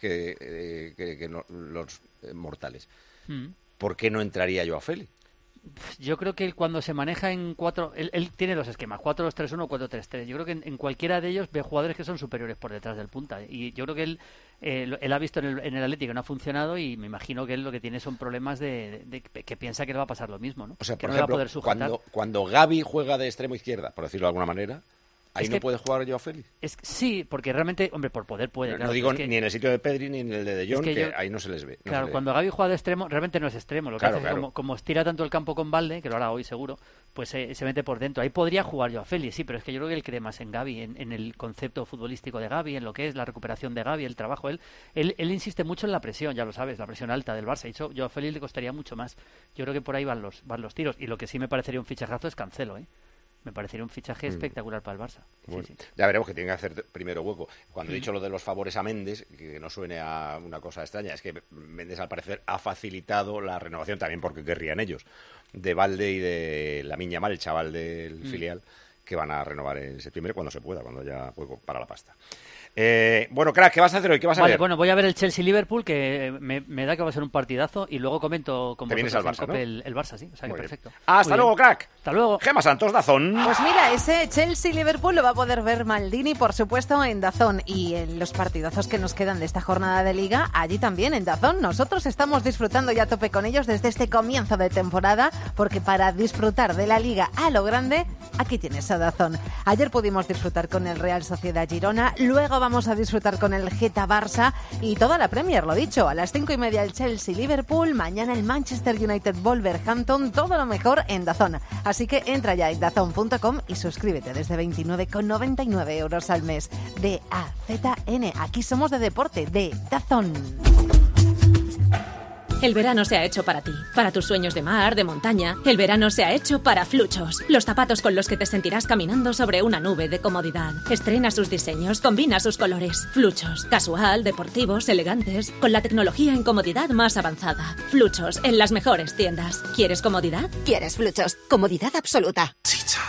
que los mortales, ¿por qué no entraría Joao Félix? Yo creo que él cuando se maneja en 4... Él tiene dos esquemas, 4-2-3-1 o 4-3-3. Yo creo que en cualquiera de ellos ve jugadores que son superiores por detrás del punta. Y yo creo que él ha visto en el Atlético que no ha funcionado y me imagino que él lo que tiene son problemas de que piensa que le va a pasar lo mismo, ¿no? O sea, que por no ejemplo, va a poder sujetar. Cuando Gavi juega de extremo izquierda, por decirlo de alguna manera, ¿ahí no puede jugar Joao Félix? Sí, porque realmente, hombre, por poder puede. No claro, digo ni en el sitio de Pedri ni en el de Jong, que ahí no se les ve. Claro, cuando Gavi juega de extremo, realmente no es extremo. Lo que hace es como estira tanto el campo con Valde, que lo hará hoy seguro, pues se mete por dentro. Ahí podría jugar Joao Félix, sí, pero es que yo creo que él cree más en Gavi, en el concepto futbolístico de Gavi, en lo que es la recuperación de Gavi, el trabajo. Él insiste mucho en la presión, ya lo sabes, la presión alta del Barça. Y eso Joao Félix le costaría mucho más. Yo creo que por ahí van los tiros. Y lo que sí me parecería un fichajazo es Cancelo, Me parecería un fichaje espectacular para el Barça. Bueno, sí. Ya veremos que tiene que hacer primero hueco. Cuando he dicho lo de los favores a Méndez, que no suene a una cosa extraña, es que Méndez al parecer ha facilitado la renovación también porque querrían ellos, de Valde y de Lamine Yamal, el chaval del filial, que van a renovar en septiembre cuando se pueda, cuando haya hueco para la pasta. Bueno, crack, ¿qué vas a hacer hoy? ¿Qué vas a ver? Bueno, voy a ver el Chelsea-Liverpool, que me da que va a ser un partidazo, y luego comento con vosotros al Barça, ¿no? el Barça, sí, o sea que perfecto. Hasta luego, crack. Hasta luego. Gemma Santos, DAZN. Pues mira, ese Chelsea-Liverpool lo va a poder ver Maldini, por supuesto, en DAZN, y en los partidazos que nos quedan de esta jornada de Liga, allí también en DAZN. Nosotros estamos disfrutando ya a tope con ellos desde este comienzo de temporada, porque para disfrutar de la Liga a lo grande, aquí tienes a DAZN. Ayer pudimos disfrutar con el Real Sociedad Girona, luego vamos a disfrutar con el Geta Barça y toda la Premier, lo dicho, a las 5:30 el Chelsea-Liverpool, mañana el Manchester United-Wolverhampton, todo lo mejor en DAZN. Así que entra ya en DAZN.com y suscríbete desde 29,99 € al mes. DAZN, aquí somos de deporte, de DAZN. El verano se ha hecho para ti, para tus sueños de mar, de montaña. El verano se ha hecho para Fluchos, los zapatos con los que te sentirás caminando sobre una nube de comodidad. Estrena sus diseños, combina sus colores. Fluchos, casual, deportivos, elegantes, con la tecnología en comodidad más avanzada. Fluchos, en las mejores tiendas. ¿Quieres comodidad? ¿Quieres Fluchos? Comodidad absoluta.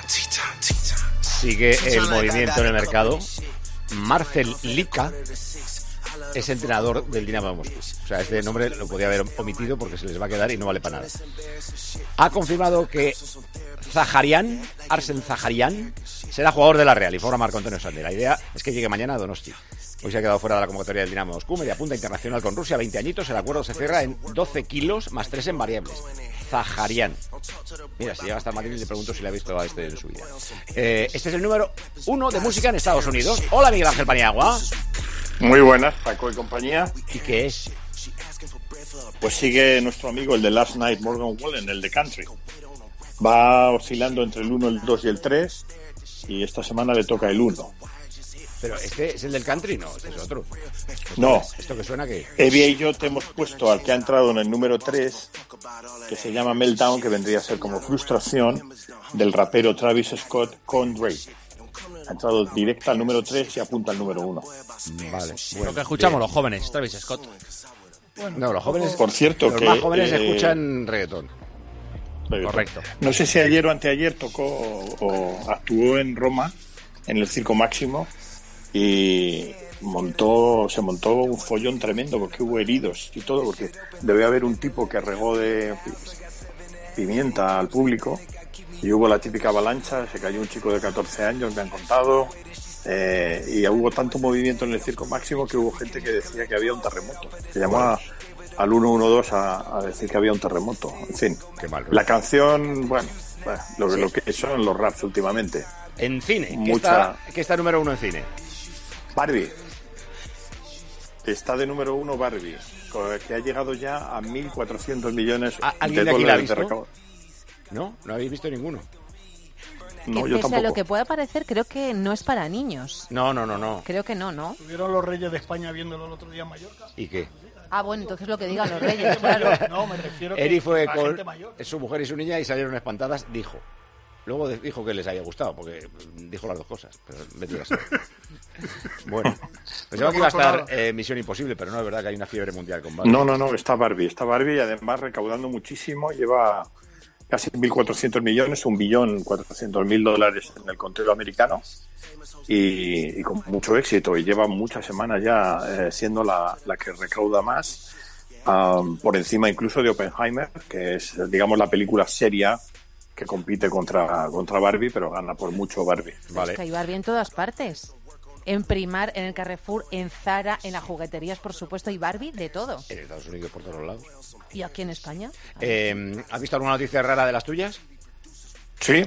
Sigue el movimiento en el mercado. Marcel Lica es entrenador del Dinamo de Moscú. O sea, este nombre lo podía haber omitido porque se les va a quedar y no vale para nada. Ha confirmado que Arsen Zaharian, será jugador de la Real, informa Marco Antonio Sande. La idea es que llegue mañana a Donosti. Hoy se ha quedado fuera de la convocatoria del Dinamo de Moscú, media punta internacional con Rusia, 20 añitos. El acuerdo se cierra en 12 kilos más 3 en variables. Zaharian. Mira, si llega a estar Madrid le pregunto si le ha visto a este en su vida. Este es el número 1 de música en Estados Unidos. Hola, Miguel Ángel Paniagua. Muy buenas, Paco y compañía. ¿Y qué es? Pues sigue nuestro amigo, el de Last Night, Morgan Wallen, el de Country. Va oscilando entre el 1, el 2 y el 3, y esta semana le toca el 1. Pero este es el del country, no, este es otro. No. ¿Esto que suena qué? Evia y yo te hemos puesto al que ha entrado en el número 3, que se llama Meltdown, que vendría a ser como frustración, del rapero Travis Scott con Drake. Ha entrado directa al número 3 y apunta al número 1. Vale. Bueno, lo que escuchamos los jóvenes, Travis Scott. Bueno, no, los jóvenes. Por cierto, los más jóvenes escuchan reggaetón. Correcto. No sé si ayer o anteayer tocó o actuó en Roma, en el Circo Máximo, y se montó un follón tremendo porque hubo heridos y todo, porque debe haber un tipo que regó de pimienta al público y hubo la típica avalancha, se cayó un chico de 14 años, me han contado, y hubo tanto movimiento en el Circo Máximo que hubo gente que decía que había un terremoto. Se llamaba al 112 a decir que había un terremoto. En fin, qué mal, la canción, lo que son los raps últimamente. En cine, ¿qué está número 1 en cine? Barbie. Está de número 1 Barbie, que ha llegado ya a 1.400 millones ¿Alguien de de aquí la ha dólares de visto? recaudo. No habéis visto ninguno. No, que yo pese a tampoco. lo que pueda parecer, creo que no es para niños. No. Creo que no. ¿Estuvieron los Reyes de España viéndolo el otro día en Mallorca? ¿Y qué? Ah, bueno, entonces lo que digan los reyes, claro. No, me refiero que Eri fue la con gente mayor. su mujer y su niña y salieron espantadas, dijo. Luego dijo que les haya gustado, porque dijo las dos cosas. Pero vete a saber. Bueno, pensaba que iba a estar Misión Imposible, pero no, es verdad que hay una fiebre mundial con Barbie. No, está Barbie y además recaudando muchísimo, lleva casi 1.400 millones, 1.400.000 dólares en el conteo americano y con mucho éxito, y lleva muchas semanas ya siendo la que recauda más, por encima incluso de Oppenheimer, que es, digamos, la película seria que compite contra Barbie, pero gana por mucho Barbie. Vale. Es que hay Barbie en todas partes. En Primar, en el Carrefour, en Zara, en las jugueterías, por supuesto, y Barbie de todo. En Estados Unidos, por todos lados. ¿Y aquí en España? ¿Has visto alguna noticia rara de las tuyas? Sí.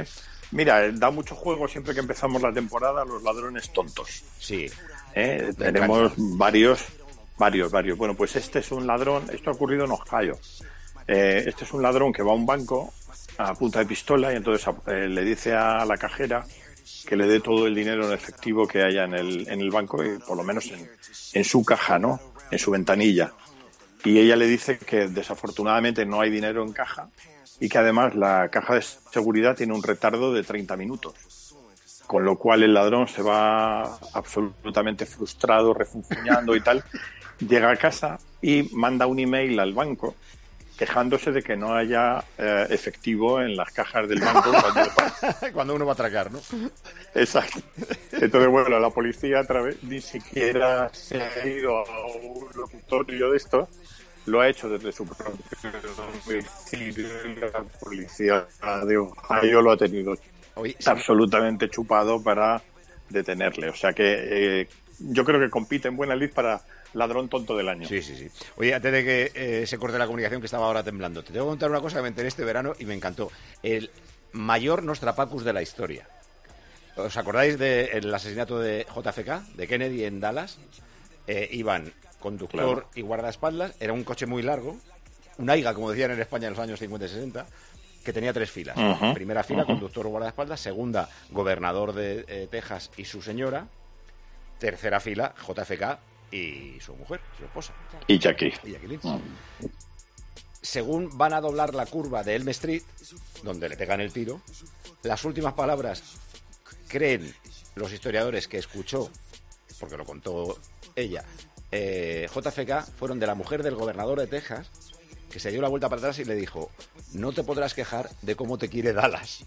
Mira, da mucho juego siempre que empezamos la temporada los ladrones tontos. Sí. Tenemos varios. Bueno, pues este es un ladrón, esto ha ocurrido en Ohio. Este es un ladrón que va a un banco a punta de pistola y entonces le dice a la cajera que le dé todo el dinero en efectivo que haya en el banco, y por lo menos en su caja, ¿no? En su ventanilla. Y ella le dice que desafortunadamente no hay dinero en caja y que además la caja de seguridad tiene un retardo de 30 minutos. Con lo cual el ladrón se va absolutamente frustrado, refunfuñando y tal. Llega a casa y manda un email al banco quejándose de que no haya efectivo en las cajas del banco cuando uno va a atracar, ¿no? Exacto. Entonces, bueno, la policía otra vez ni siquiera se ha ido a un locutorio de esto, lo ha hecho desde su propio domicilio, y la policía de Ohio lo ha tenido absolutamente chupado para detenerle. O sea que yo creo que compite en buena lid para ladrón tonto del año. Sí. Oye, antes de que se corte la comunicación, que estaba ahora temblando, te tengo que contar una cosa que me enteré este verano y me encantó. El mayor Nostrapacus de la historia. ¿Os acordáis del asesinato de JFK, de Kennedy en Dallas? Iban conductor y guardaespaldas, era un coche muy largo, un Aiga, como decían en España en los años 50 y 60, que tenía 3 filas. Primera fila, conductor o guardaespaldas. Segunda, gobernador de Texas y su señora. Tercera fila, JFK y su mujer, su esposa. Y Jackie Lynch. Según van a doblar la curva de Elm Street, donde le pegan el tiro, las últimas palabras, creen los historiadores que escuchó, porque lo contó ella, JFK, fueron de la mujer del gobernador de Texas, que se dio la vuelta para atrás y le dijo: no te podrás quejar de cómo te quiere Dallas.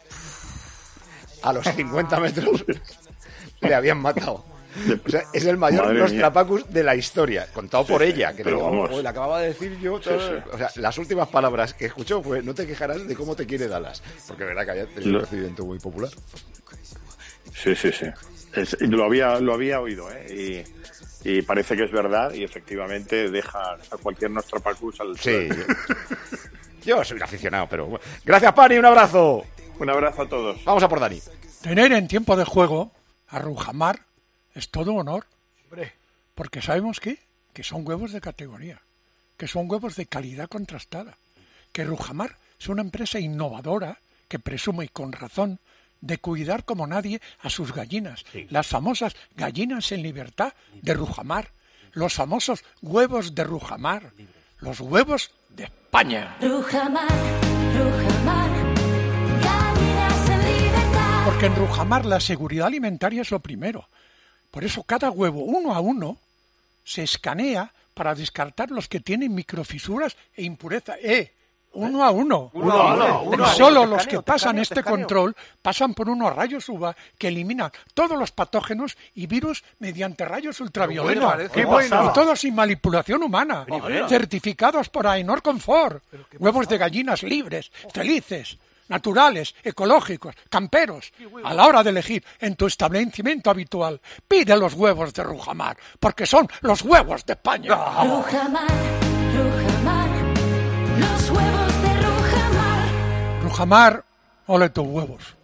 A los 50 metros le habían matado. O sea, es el mayor Nostrapacus de la historia, contado por ella, que le acababa de decir yo. O sea, las últimas palabras que escuchó fue: no te quejarás de cómo te quiere Dallas, porque es verdad que había tenido un recibimiento muy popular. Sí. Lo había oído, y parece que es verdad, y efectivamente deja a cualquier Nostrapacus al suelo. Yo soy un aficionado, pero bueno. Gracias, Pani, un abrazo. Un abrazo a todos. Vamos a por Dani. Tener en tiempo de juego a Rujamar es todo un honor. Hombre. Porque sabemos que son huevos de categoría, que son huevos de calidad contrastada, que Rujamar es una empresa innovadora que presume, y con razón, de cuidar como nadie a sus gallinas, las famosas gallinas en libertad de Rujamar, los famosos huevos de Rujamar, los huevos de España. Rujamar, gallinas en libertad. Porque en Rujamar la seguridad alimentaria es lo primero. Por eso cada huevo, uno a uno, se escanea para descartar los que tienen microfisuras e impureza. 1 a 1. Y solo los que pasan este control pasan por unos rayos UVA que eliminan todos los patógenos y virus mediante rayos ultravioleta. Y todo sin manipulación humana. Certificados por Aenor Confort. Huevos de gallinas libres, felices, naturales, ecológicos, camperos. A la hora de elegir en tu establecimiento habitual, pide los huevos de Rujamar, porque son los huevos de España. Rujamar, Rujamar, los huevos de Rujamar. Rujamar, ole tus huevos.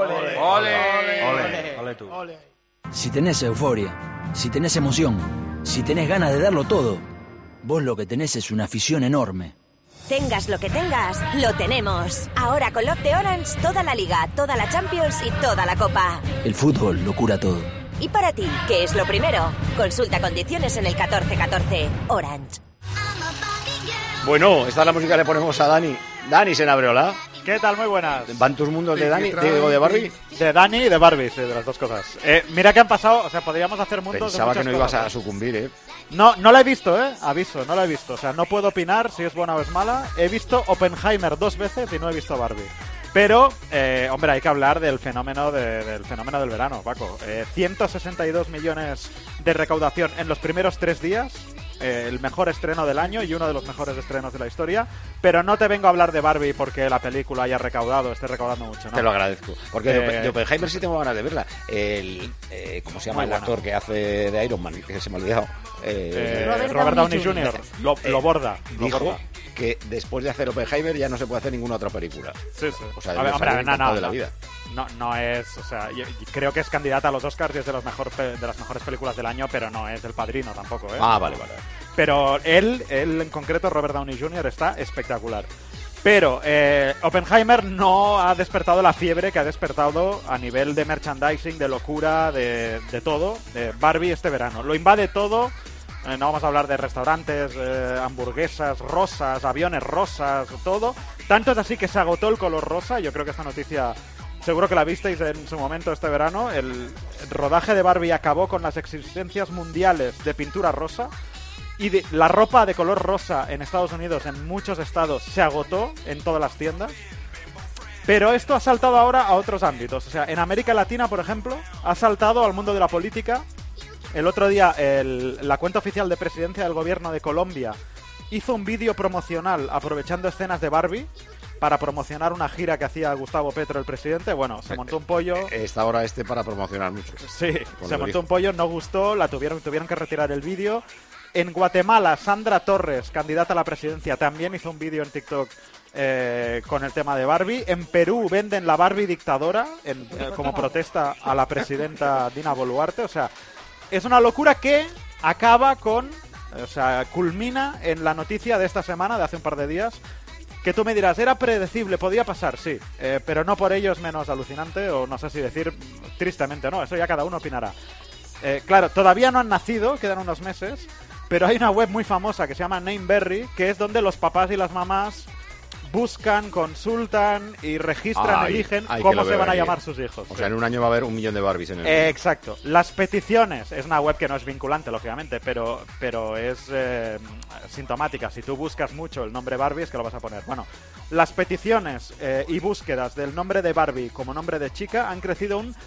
Ole tú. Si tenés euforia, si tenés emoción, si tenés ganas de darlo todo, vos lo que tenés es una afición enorme. Tengas lo que tengas, lo tenemos. Ahora con Love de Orange, toda la Liga, toda la Champions y toda la Copa. El fútbol lo cura todo. Y para ti, ¿qué es lo primero? Consulta condiciones en el 1414. Orange. Bueno, esta es la música que le ponemos a Dani. Dani Senabreola. ¿Qué tal? Muy buenas. ¿Van tus mundos de Dani, de Barbie? De Dani y de Barbie, sí, de las dos cosas. Mira que han pasado, o sea, podríamos hacer mundos Pensaba de muchas que no ibas cosas, a sucumbir, No la he visto, aviso, no la he visto. O sea, no puedo opinar si es buena o es mala. He visto Oppenheimer 2 veces y no he visto Barbie. Pero, hombre, hay que hablar del fenómeno del verano, Paco. 162 millones de recaudación en los primeros 3 días. El mejor estreno del año y uno de los mejores estrenos de la historia. Pero no te vengo a hablar de Barbie porque la película haya esté recaudando mucho, ¿no? Te lo agradezco. Porque de Oppenheimer sí tengo ganas de verla. ¿Cómo se llama el actor que hace de Iron Man? Que se me ha olvidado. Robert Downey Jr. Lo borda. Dijo que después de hacer Oppenheimer ya no se puede hacer ninguna otra película. Sí. O sea, de la vida. No es, o sea, yo creo que es candidata a los Oscars y es de las mejores películas del año, pero no es El Padrino tampoco, Ah, vale. Pero él en concreto, Robert Downey Jr., está espectacular. Pero Oppenheimer no ha despertado la fiebre que ha despertado a nivel de merchandising, de locura, de todo, de Barbie este verano. Lo invade todo. No vamos a hablar de restaurantes, hamburguesas rosas, aviones rosas, todo. Tanto es así que se agotó el color rosa. Yo creo que esta noticia seguro que la visteis en su momento este verano. El rodaje de Barbie acabó con las existencias mundiales de pintura rosa. Y la ropa de color rosa en Estados Unidos, en muchos estados, se agotó en todas las tiendas. Pero esto ha saltado ahora a otros ámbitos. O sea, en América Latina, por ejemplo, ha saltado al mundo de la política. El otro día, la cuenta oficial de presidencia del gobierno de Colombia hizo un vídeo promocional aprovechando escenas de Barbie para promocionar una gira que hacía Gustavo Petro, el presidente. Bueno, se montó un pollo. Está ahora para promocionar mucho. Sí, se montó un pollo, no gustó, tuvieron que retirar el vídeo. En Guatemala, Sandra Torres, candidata a la presidencia, también hizo un vídeo en TikTok con el tema de Barbie. En Perú venden la Barbie dictadora como protesta a la presidenta Dina Boluarte. O sea, es una locura que acaba culmina en la noticia de esta semana, de hace un par de días, que tú me dirás, ¿era predecible? ¿Podía pasar? Sí, pero no por ello es menos alucinante, o no sé si decir tristemente, no, eso ya cada uno opinará. Claro, todavía no han nacido, quedan unos meses, pero hay una web muy famosa que se llama Nameberry, que es donde los papás y las mamás buscan, consultan y registran, eligen cómo se van a llamar sus hijos. O sea, en un año va a haber 1 millón de Barbies en el mundo. Exacto. Las peticiones, es una web que no es vinculante, lógicamente, pero es sintomática. Si tú buscas mucho el nombre Barbie, es que lo vas a poner. Bueno, las peticiones y búsquedas del nombre de Barbie como nombre de chica han crecido un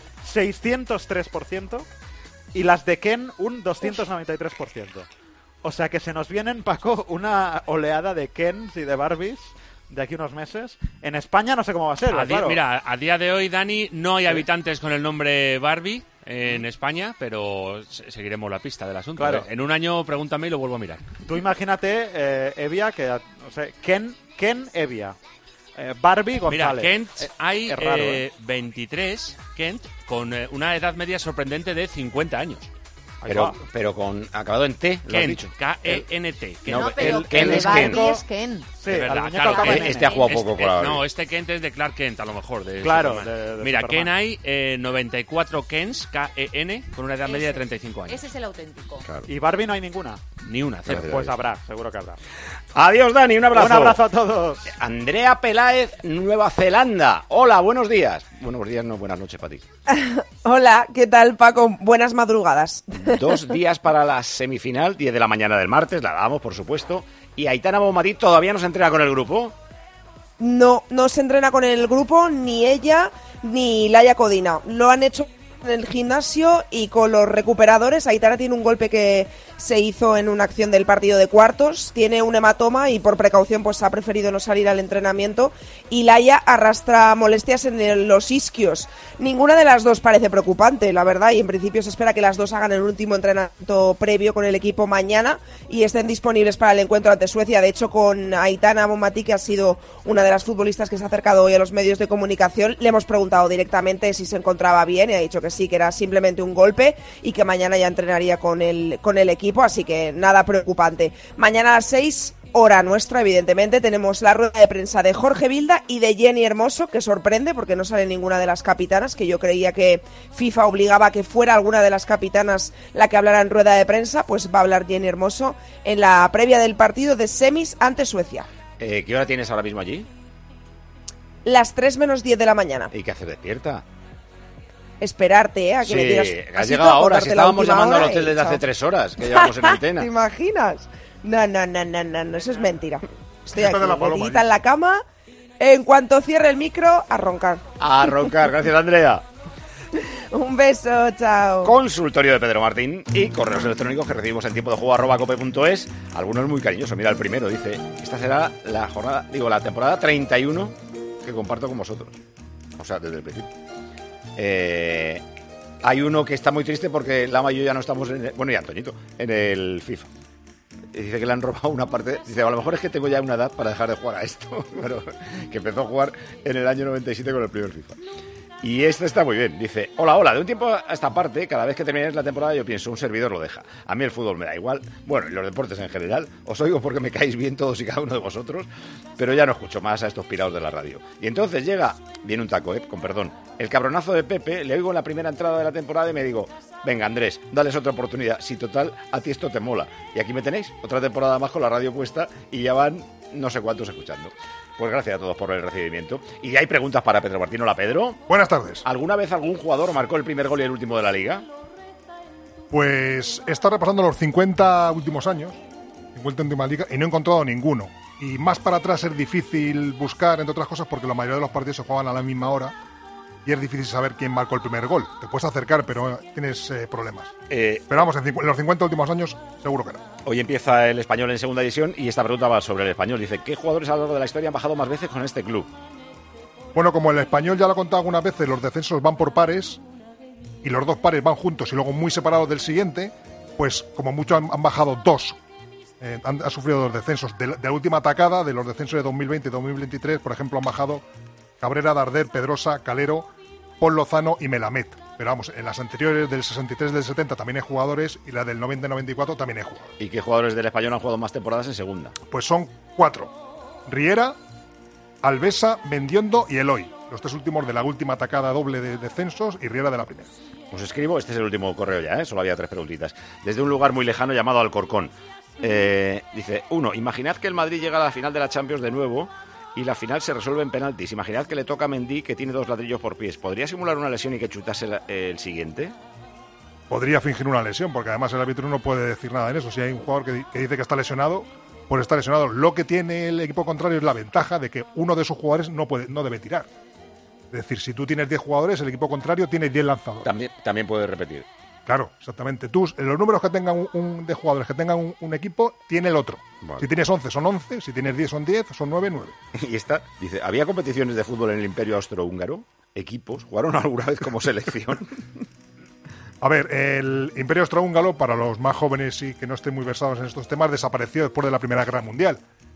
603% y las de Ken un 293%. O sea que se nos vienen, Paco, una oleada de Kens y de Barbies de aquí unos meses. En España no sé cómo va a ser, claro. Mira, a día de hoy, Dani, no hay habitantes con el nombre Barbie en España, pero seguiremos la pista del asunto. Claro. En un año pregúntame y lo vuelvo a mirar. Tú imagínate, Evia, Ken Evia. Barbie González. Mira, Kent hay raro, 23 Kent con una edad media sorprendente de 50 años. Pero con acabado en T, lo has dicho. K-E-N-T. No, pero Ken es Ken. Sí, verdad, este ha jugado poco con la No, este Kent es de Clark Kent, a lo mejor. Claro. Mira, Ken hay 94 Kens, K-E-N, con una edad media de 35 años. Ese es el auténtico. Claro. ¿Y Barbie no hay ninguna? Ni una, cero. Pues habrá, seguro que habrá. Adiós, Dani, un abrazo. Un abrazo a todos. Andrea Peláez, Nueva Zelanda. Hola, buenos días. Buenos días, no, buenas noches para ti. Hola, ¿qué tal, Paco? Buenas madrugadas. 2 días para la semifinal, 10 de la mañana del martes, la damos, por supuesto. Y Aitana Bonmatí todavía no se entrena con el grupo. no se entrena con el grupo, ni ella ni Laia Codina. Lo han hecho en el gimnasio y con los recuperadores. Aitana tiene un golpe que se hizo en una acción del partido de cuartos, tiene un hematoma y por precaución pues ha preferido no salir al entrenamiento, y Laia arrastra molestias en los isquios. Ninguna de las dos parece preocupante, la verdad, y en principio se espera que las dos hagan el último entrenamiento previo con el equipo mañana y estén disponibles para el encuentro ante Suecia. De hecho, con Aitana Bonmatí, que ha sido una de las futbolistas que se ha acercado hoy a los medios de comunicación, le hemos preguntado directamente si se encontraba bien y ha dicho que sí, que era simplemente un golpe y que mañana ya entrenaría con el equipo, así que nada preocupante. Mañana a las 6, hora nuestra, evidentemente, tenemos la rueda de prensa de Jorge Vilda y de Jenny Hermoso, que sorprende porque no sale ninguna de las capitanas, que yo creía que FIFA obligaba a que fuera alguna de las capitanas la que hablara en rueda de prensa. Pues va a hablar Jenny Hermoso en la previa del partido de semis ante Suecia. ¿Qué hora tienes ahora mismo allí? Las 3 menos 10 de la mañana. ¿Y qué haces despierta? Esperarte, a que me digas. Has llegado ahora, si estábamos llamando al hotel desde hace 3 horas, que llevamos en antena. ¿Te imaginas? No, eso es mentira. Estoy aquí, metidita en la cama, en cuanto cierre el micro, a roncar. A roncar, gracias Andrea. Un beso, chao. Consultorio de Pedro Martín y correos electrónicos que recibimos en tiempo de juego @cope.es. Algunos muy cariñosos. Mira, el primero dice: esta será la temporada 31 que comparto con vosotros. O sea, desde el principio. Hay uno que está muy triste porque Lama y yo ya no estamos y Antoñito, en el FIFA. Y dice que le han robado una parte. Dice, a lo mejor es que tengo ya una edad para dejar de jugar a esto. Pero que empezó a jugar en el año 97 con el primer FIFA. Y este está muy bien. Dice, hola, de un tiempo a esta parte, cada vez que terminéis la temporada yo pienso, un servidor lo deja. A mí el fútbol me da igual. Bueno, y los deportes en general. Os oigo porque me caéis bien todos y cada uno de vosotros. Pero ya no escucho más a estos pirados de la radio. Y entonces viene un taco, con perdón, el cabronazo de Pepe. Le oigo en la primera entrada de la temporada y me digo, venga Andrés, dales otra oportunidad. Si total, a ti esto te mola. Y aquí me tenéis, otra temporada más con la radio puesta y ya van no sé cuántos escuchando. Pues gracias a todos por el recibimiento. Y hay preguntas para Pedro Martín. Hola, Pedro. Buenas tardes. ¿Alguna vez algún jugador marcó el primer gol y el último de la Liga? Pues he estado repasando los 50 últimos años, 50 última Liga, y no he encontrado ninguno. Y más para atrás es difícil buscar, entre otras cosas, porque la mayoría de los partidos se juegan a la misma hora y es difícil saber quién marcó el primer gol. Te puedes acercar, pero tienes problemas. Pero vamos, en los 50 últimos años seguro que no. Hoy empieza el Español en segunda división y esta pregunta va sobre el Español. Dice, ¿qué jugadores a lo largo de la historia han bajado más veces con este club? Bueno, como el Español ya lo he contado algunas veces, los descensos van por pares y los dos pares van juntos y luego muy separados del siguiente, pues como mucho han bajado dos. Han sufrido dos descensos. De la última atacada, de los descensos de 2020 y 2023, por ejemplo, han bajado Cabrera, Darder, Pedrosa, Calero, Paul Lozano y Melamed. Pero vamos, en las anteriores del 63 del 70 también hay jugadores y la del 90-94 también hay jugadores. ¿Y qué jugadores del Español han jugado más temporadas en segunda? Pues son 4. Riera, Alvesa, Mendiondo y Eloy. Los 3 últimos de la última atacada doble de descensos y Riera de la primera. Os escribo, este es el último correo ya, solo había 3 preguntitas. Desde un lugar muy lejano llamado Alcorcón. Dice, 1. Imaginad que el Madrid llega a la final de la Champions de nuevo y la final se resuelve en penaltis. Imaginad que le toca a Mendy, que tiene 2 ladrillos por pies. ¿Podría simular una lesión y que chutase el siguiente? Podría fingir una lesión, porque además el árbitro no puede decir nada en eso. Si hay un jugador que dice que está lesionado, pues está lesionado. Lo que tiene el equipo contrario es la ventaja de que uno de sus jugadores no debe tirar. Es decir, si tú tienes 10 jugadores, el equipo contrario tiene 10 lanzadores. También puede repetir. Claro, exactamente. Tú, los números que tengan de jugadores que tengan un equipo, tiene el otro. Vale. Si tienes 11, son 11. Si tienes 10, son 10. Son 9, 9. Y esta, dice, ¿había competiciones de fútbol en el Imperio Austrohúngaro? ¿Equipos? ¿Jugaron alguna vez como selección? A ver, el Imperio Austrohúngaro, para los más jóvenes y que no estén muy versados en estos temas, desapareció después de la Primera Guerra Mundial.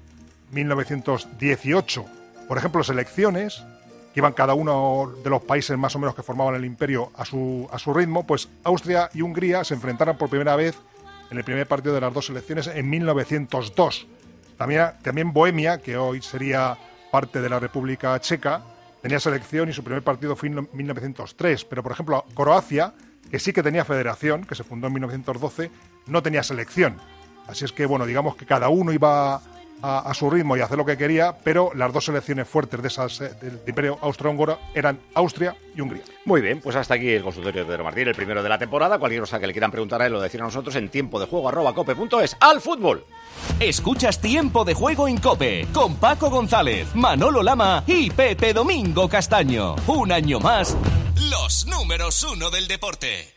1918. Por ejemplo, selecciones que iban cada uno de los países más o menos que formaban el imperio a su ritmo, pues Austria y Hungría se enfrentaron por primera vez en el primer partido de las dos selecciones en 1902. También Bohemia, que hoy sería parte de la República Checa, tenía selección y su primer partido fue en 1903. Pero, por ejemplo, Croacia, que sí que tenía federación, que se fundó en 1912, no tenía selección. Así es que, bueno, digamos que cada uno iba a su ritmo y hacer lo que quería, pero las dos selecciones fuertes del Imperio Austrohúngaro eran Austria y Hungría. Muy bien, pues hasta aquí el consultorio de Pedro Martín, el primero de la temporada. Cualquier cosa que le quieran preguntar a él o decir a nosotros en tiempodejuego@cope.es. ¡Al fútbol! Escuchas Tiempo de Juego en COPE con Paco González, Manolo Lama y Pepe Domingo Castaño. Un año más, los números 1 del deporte.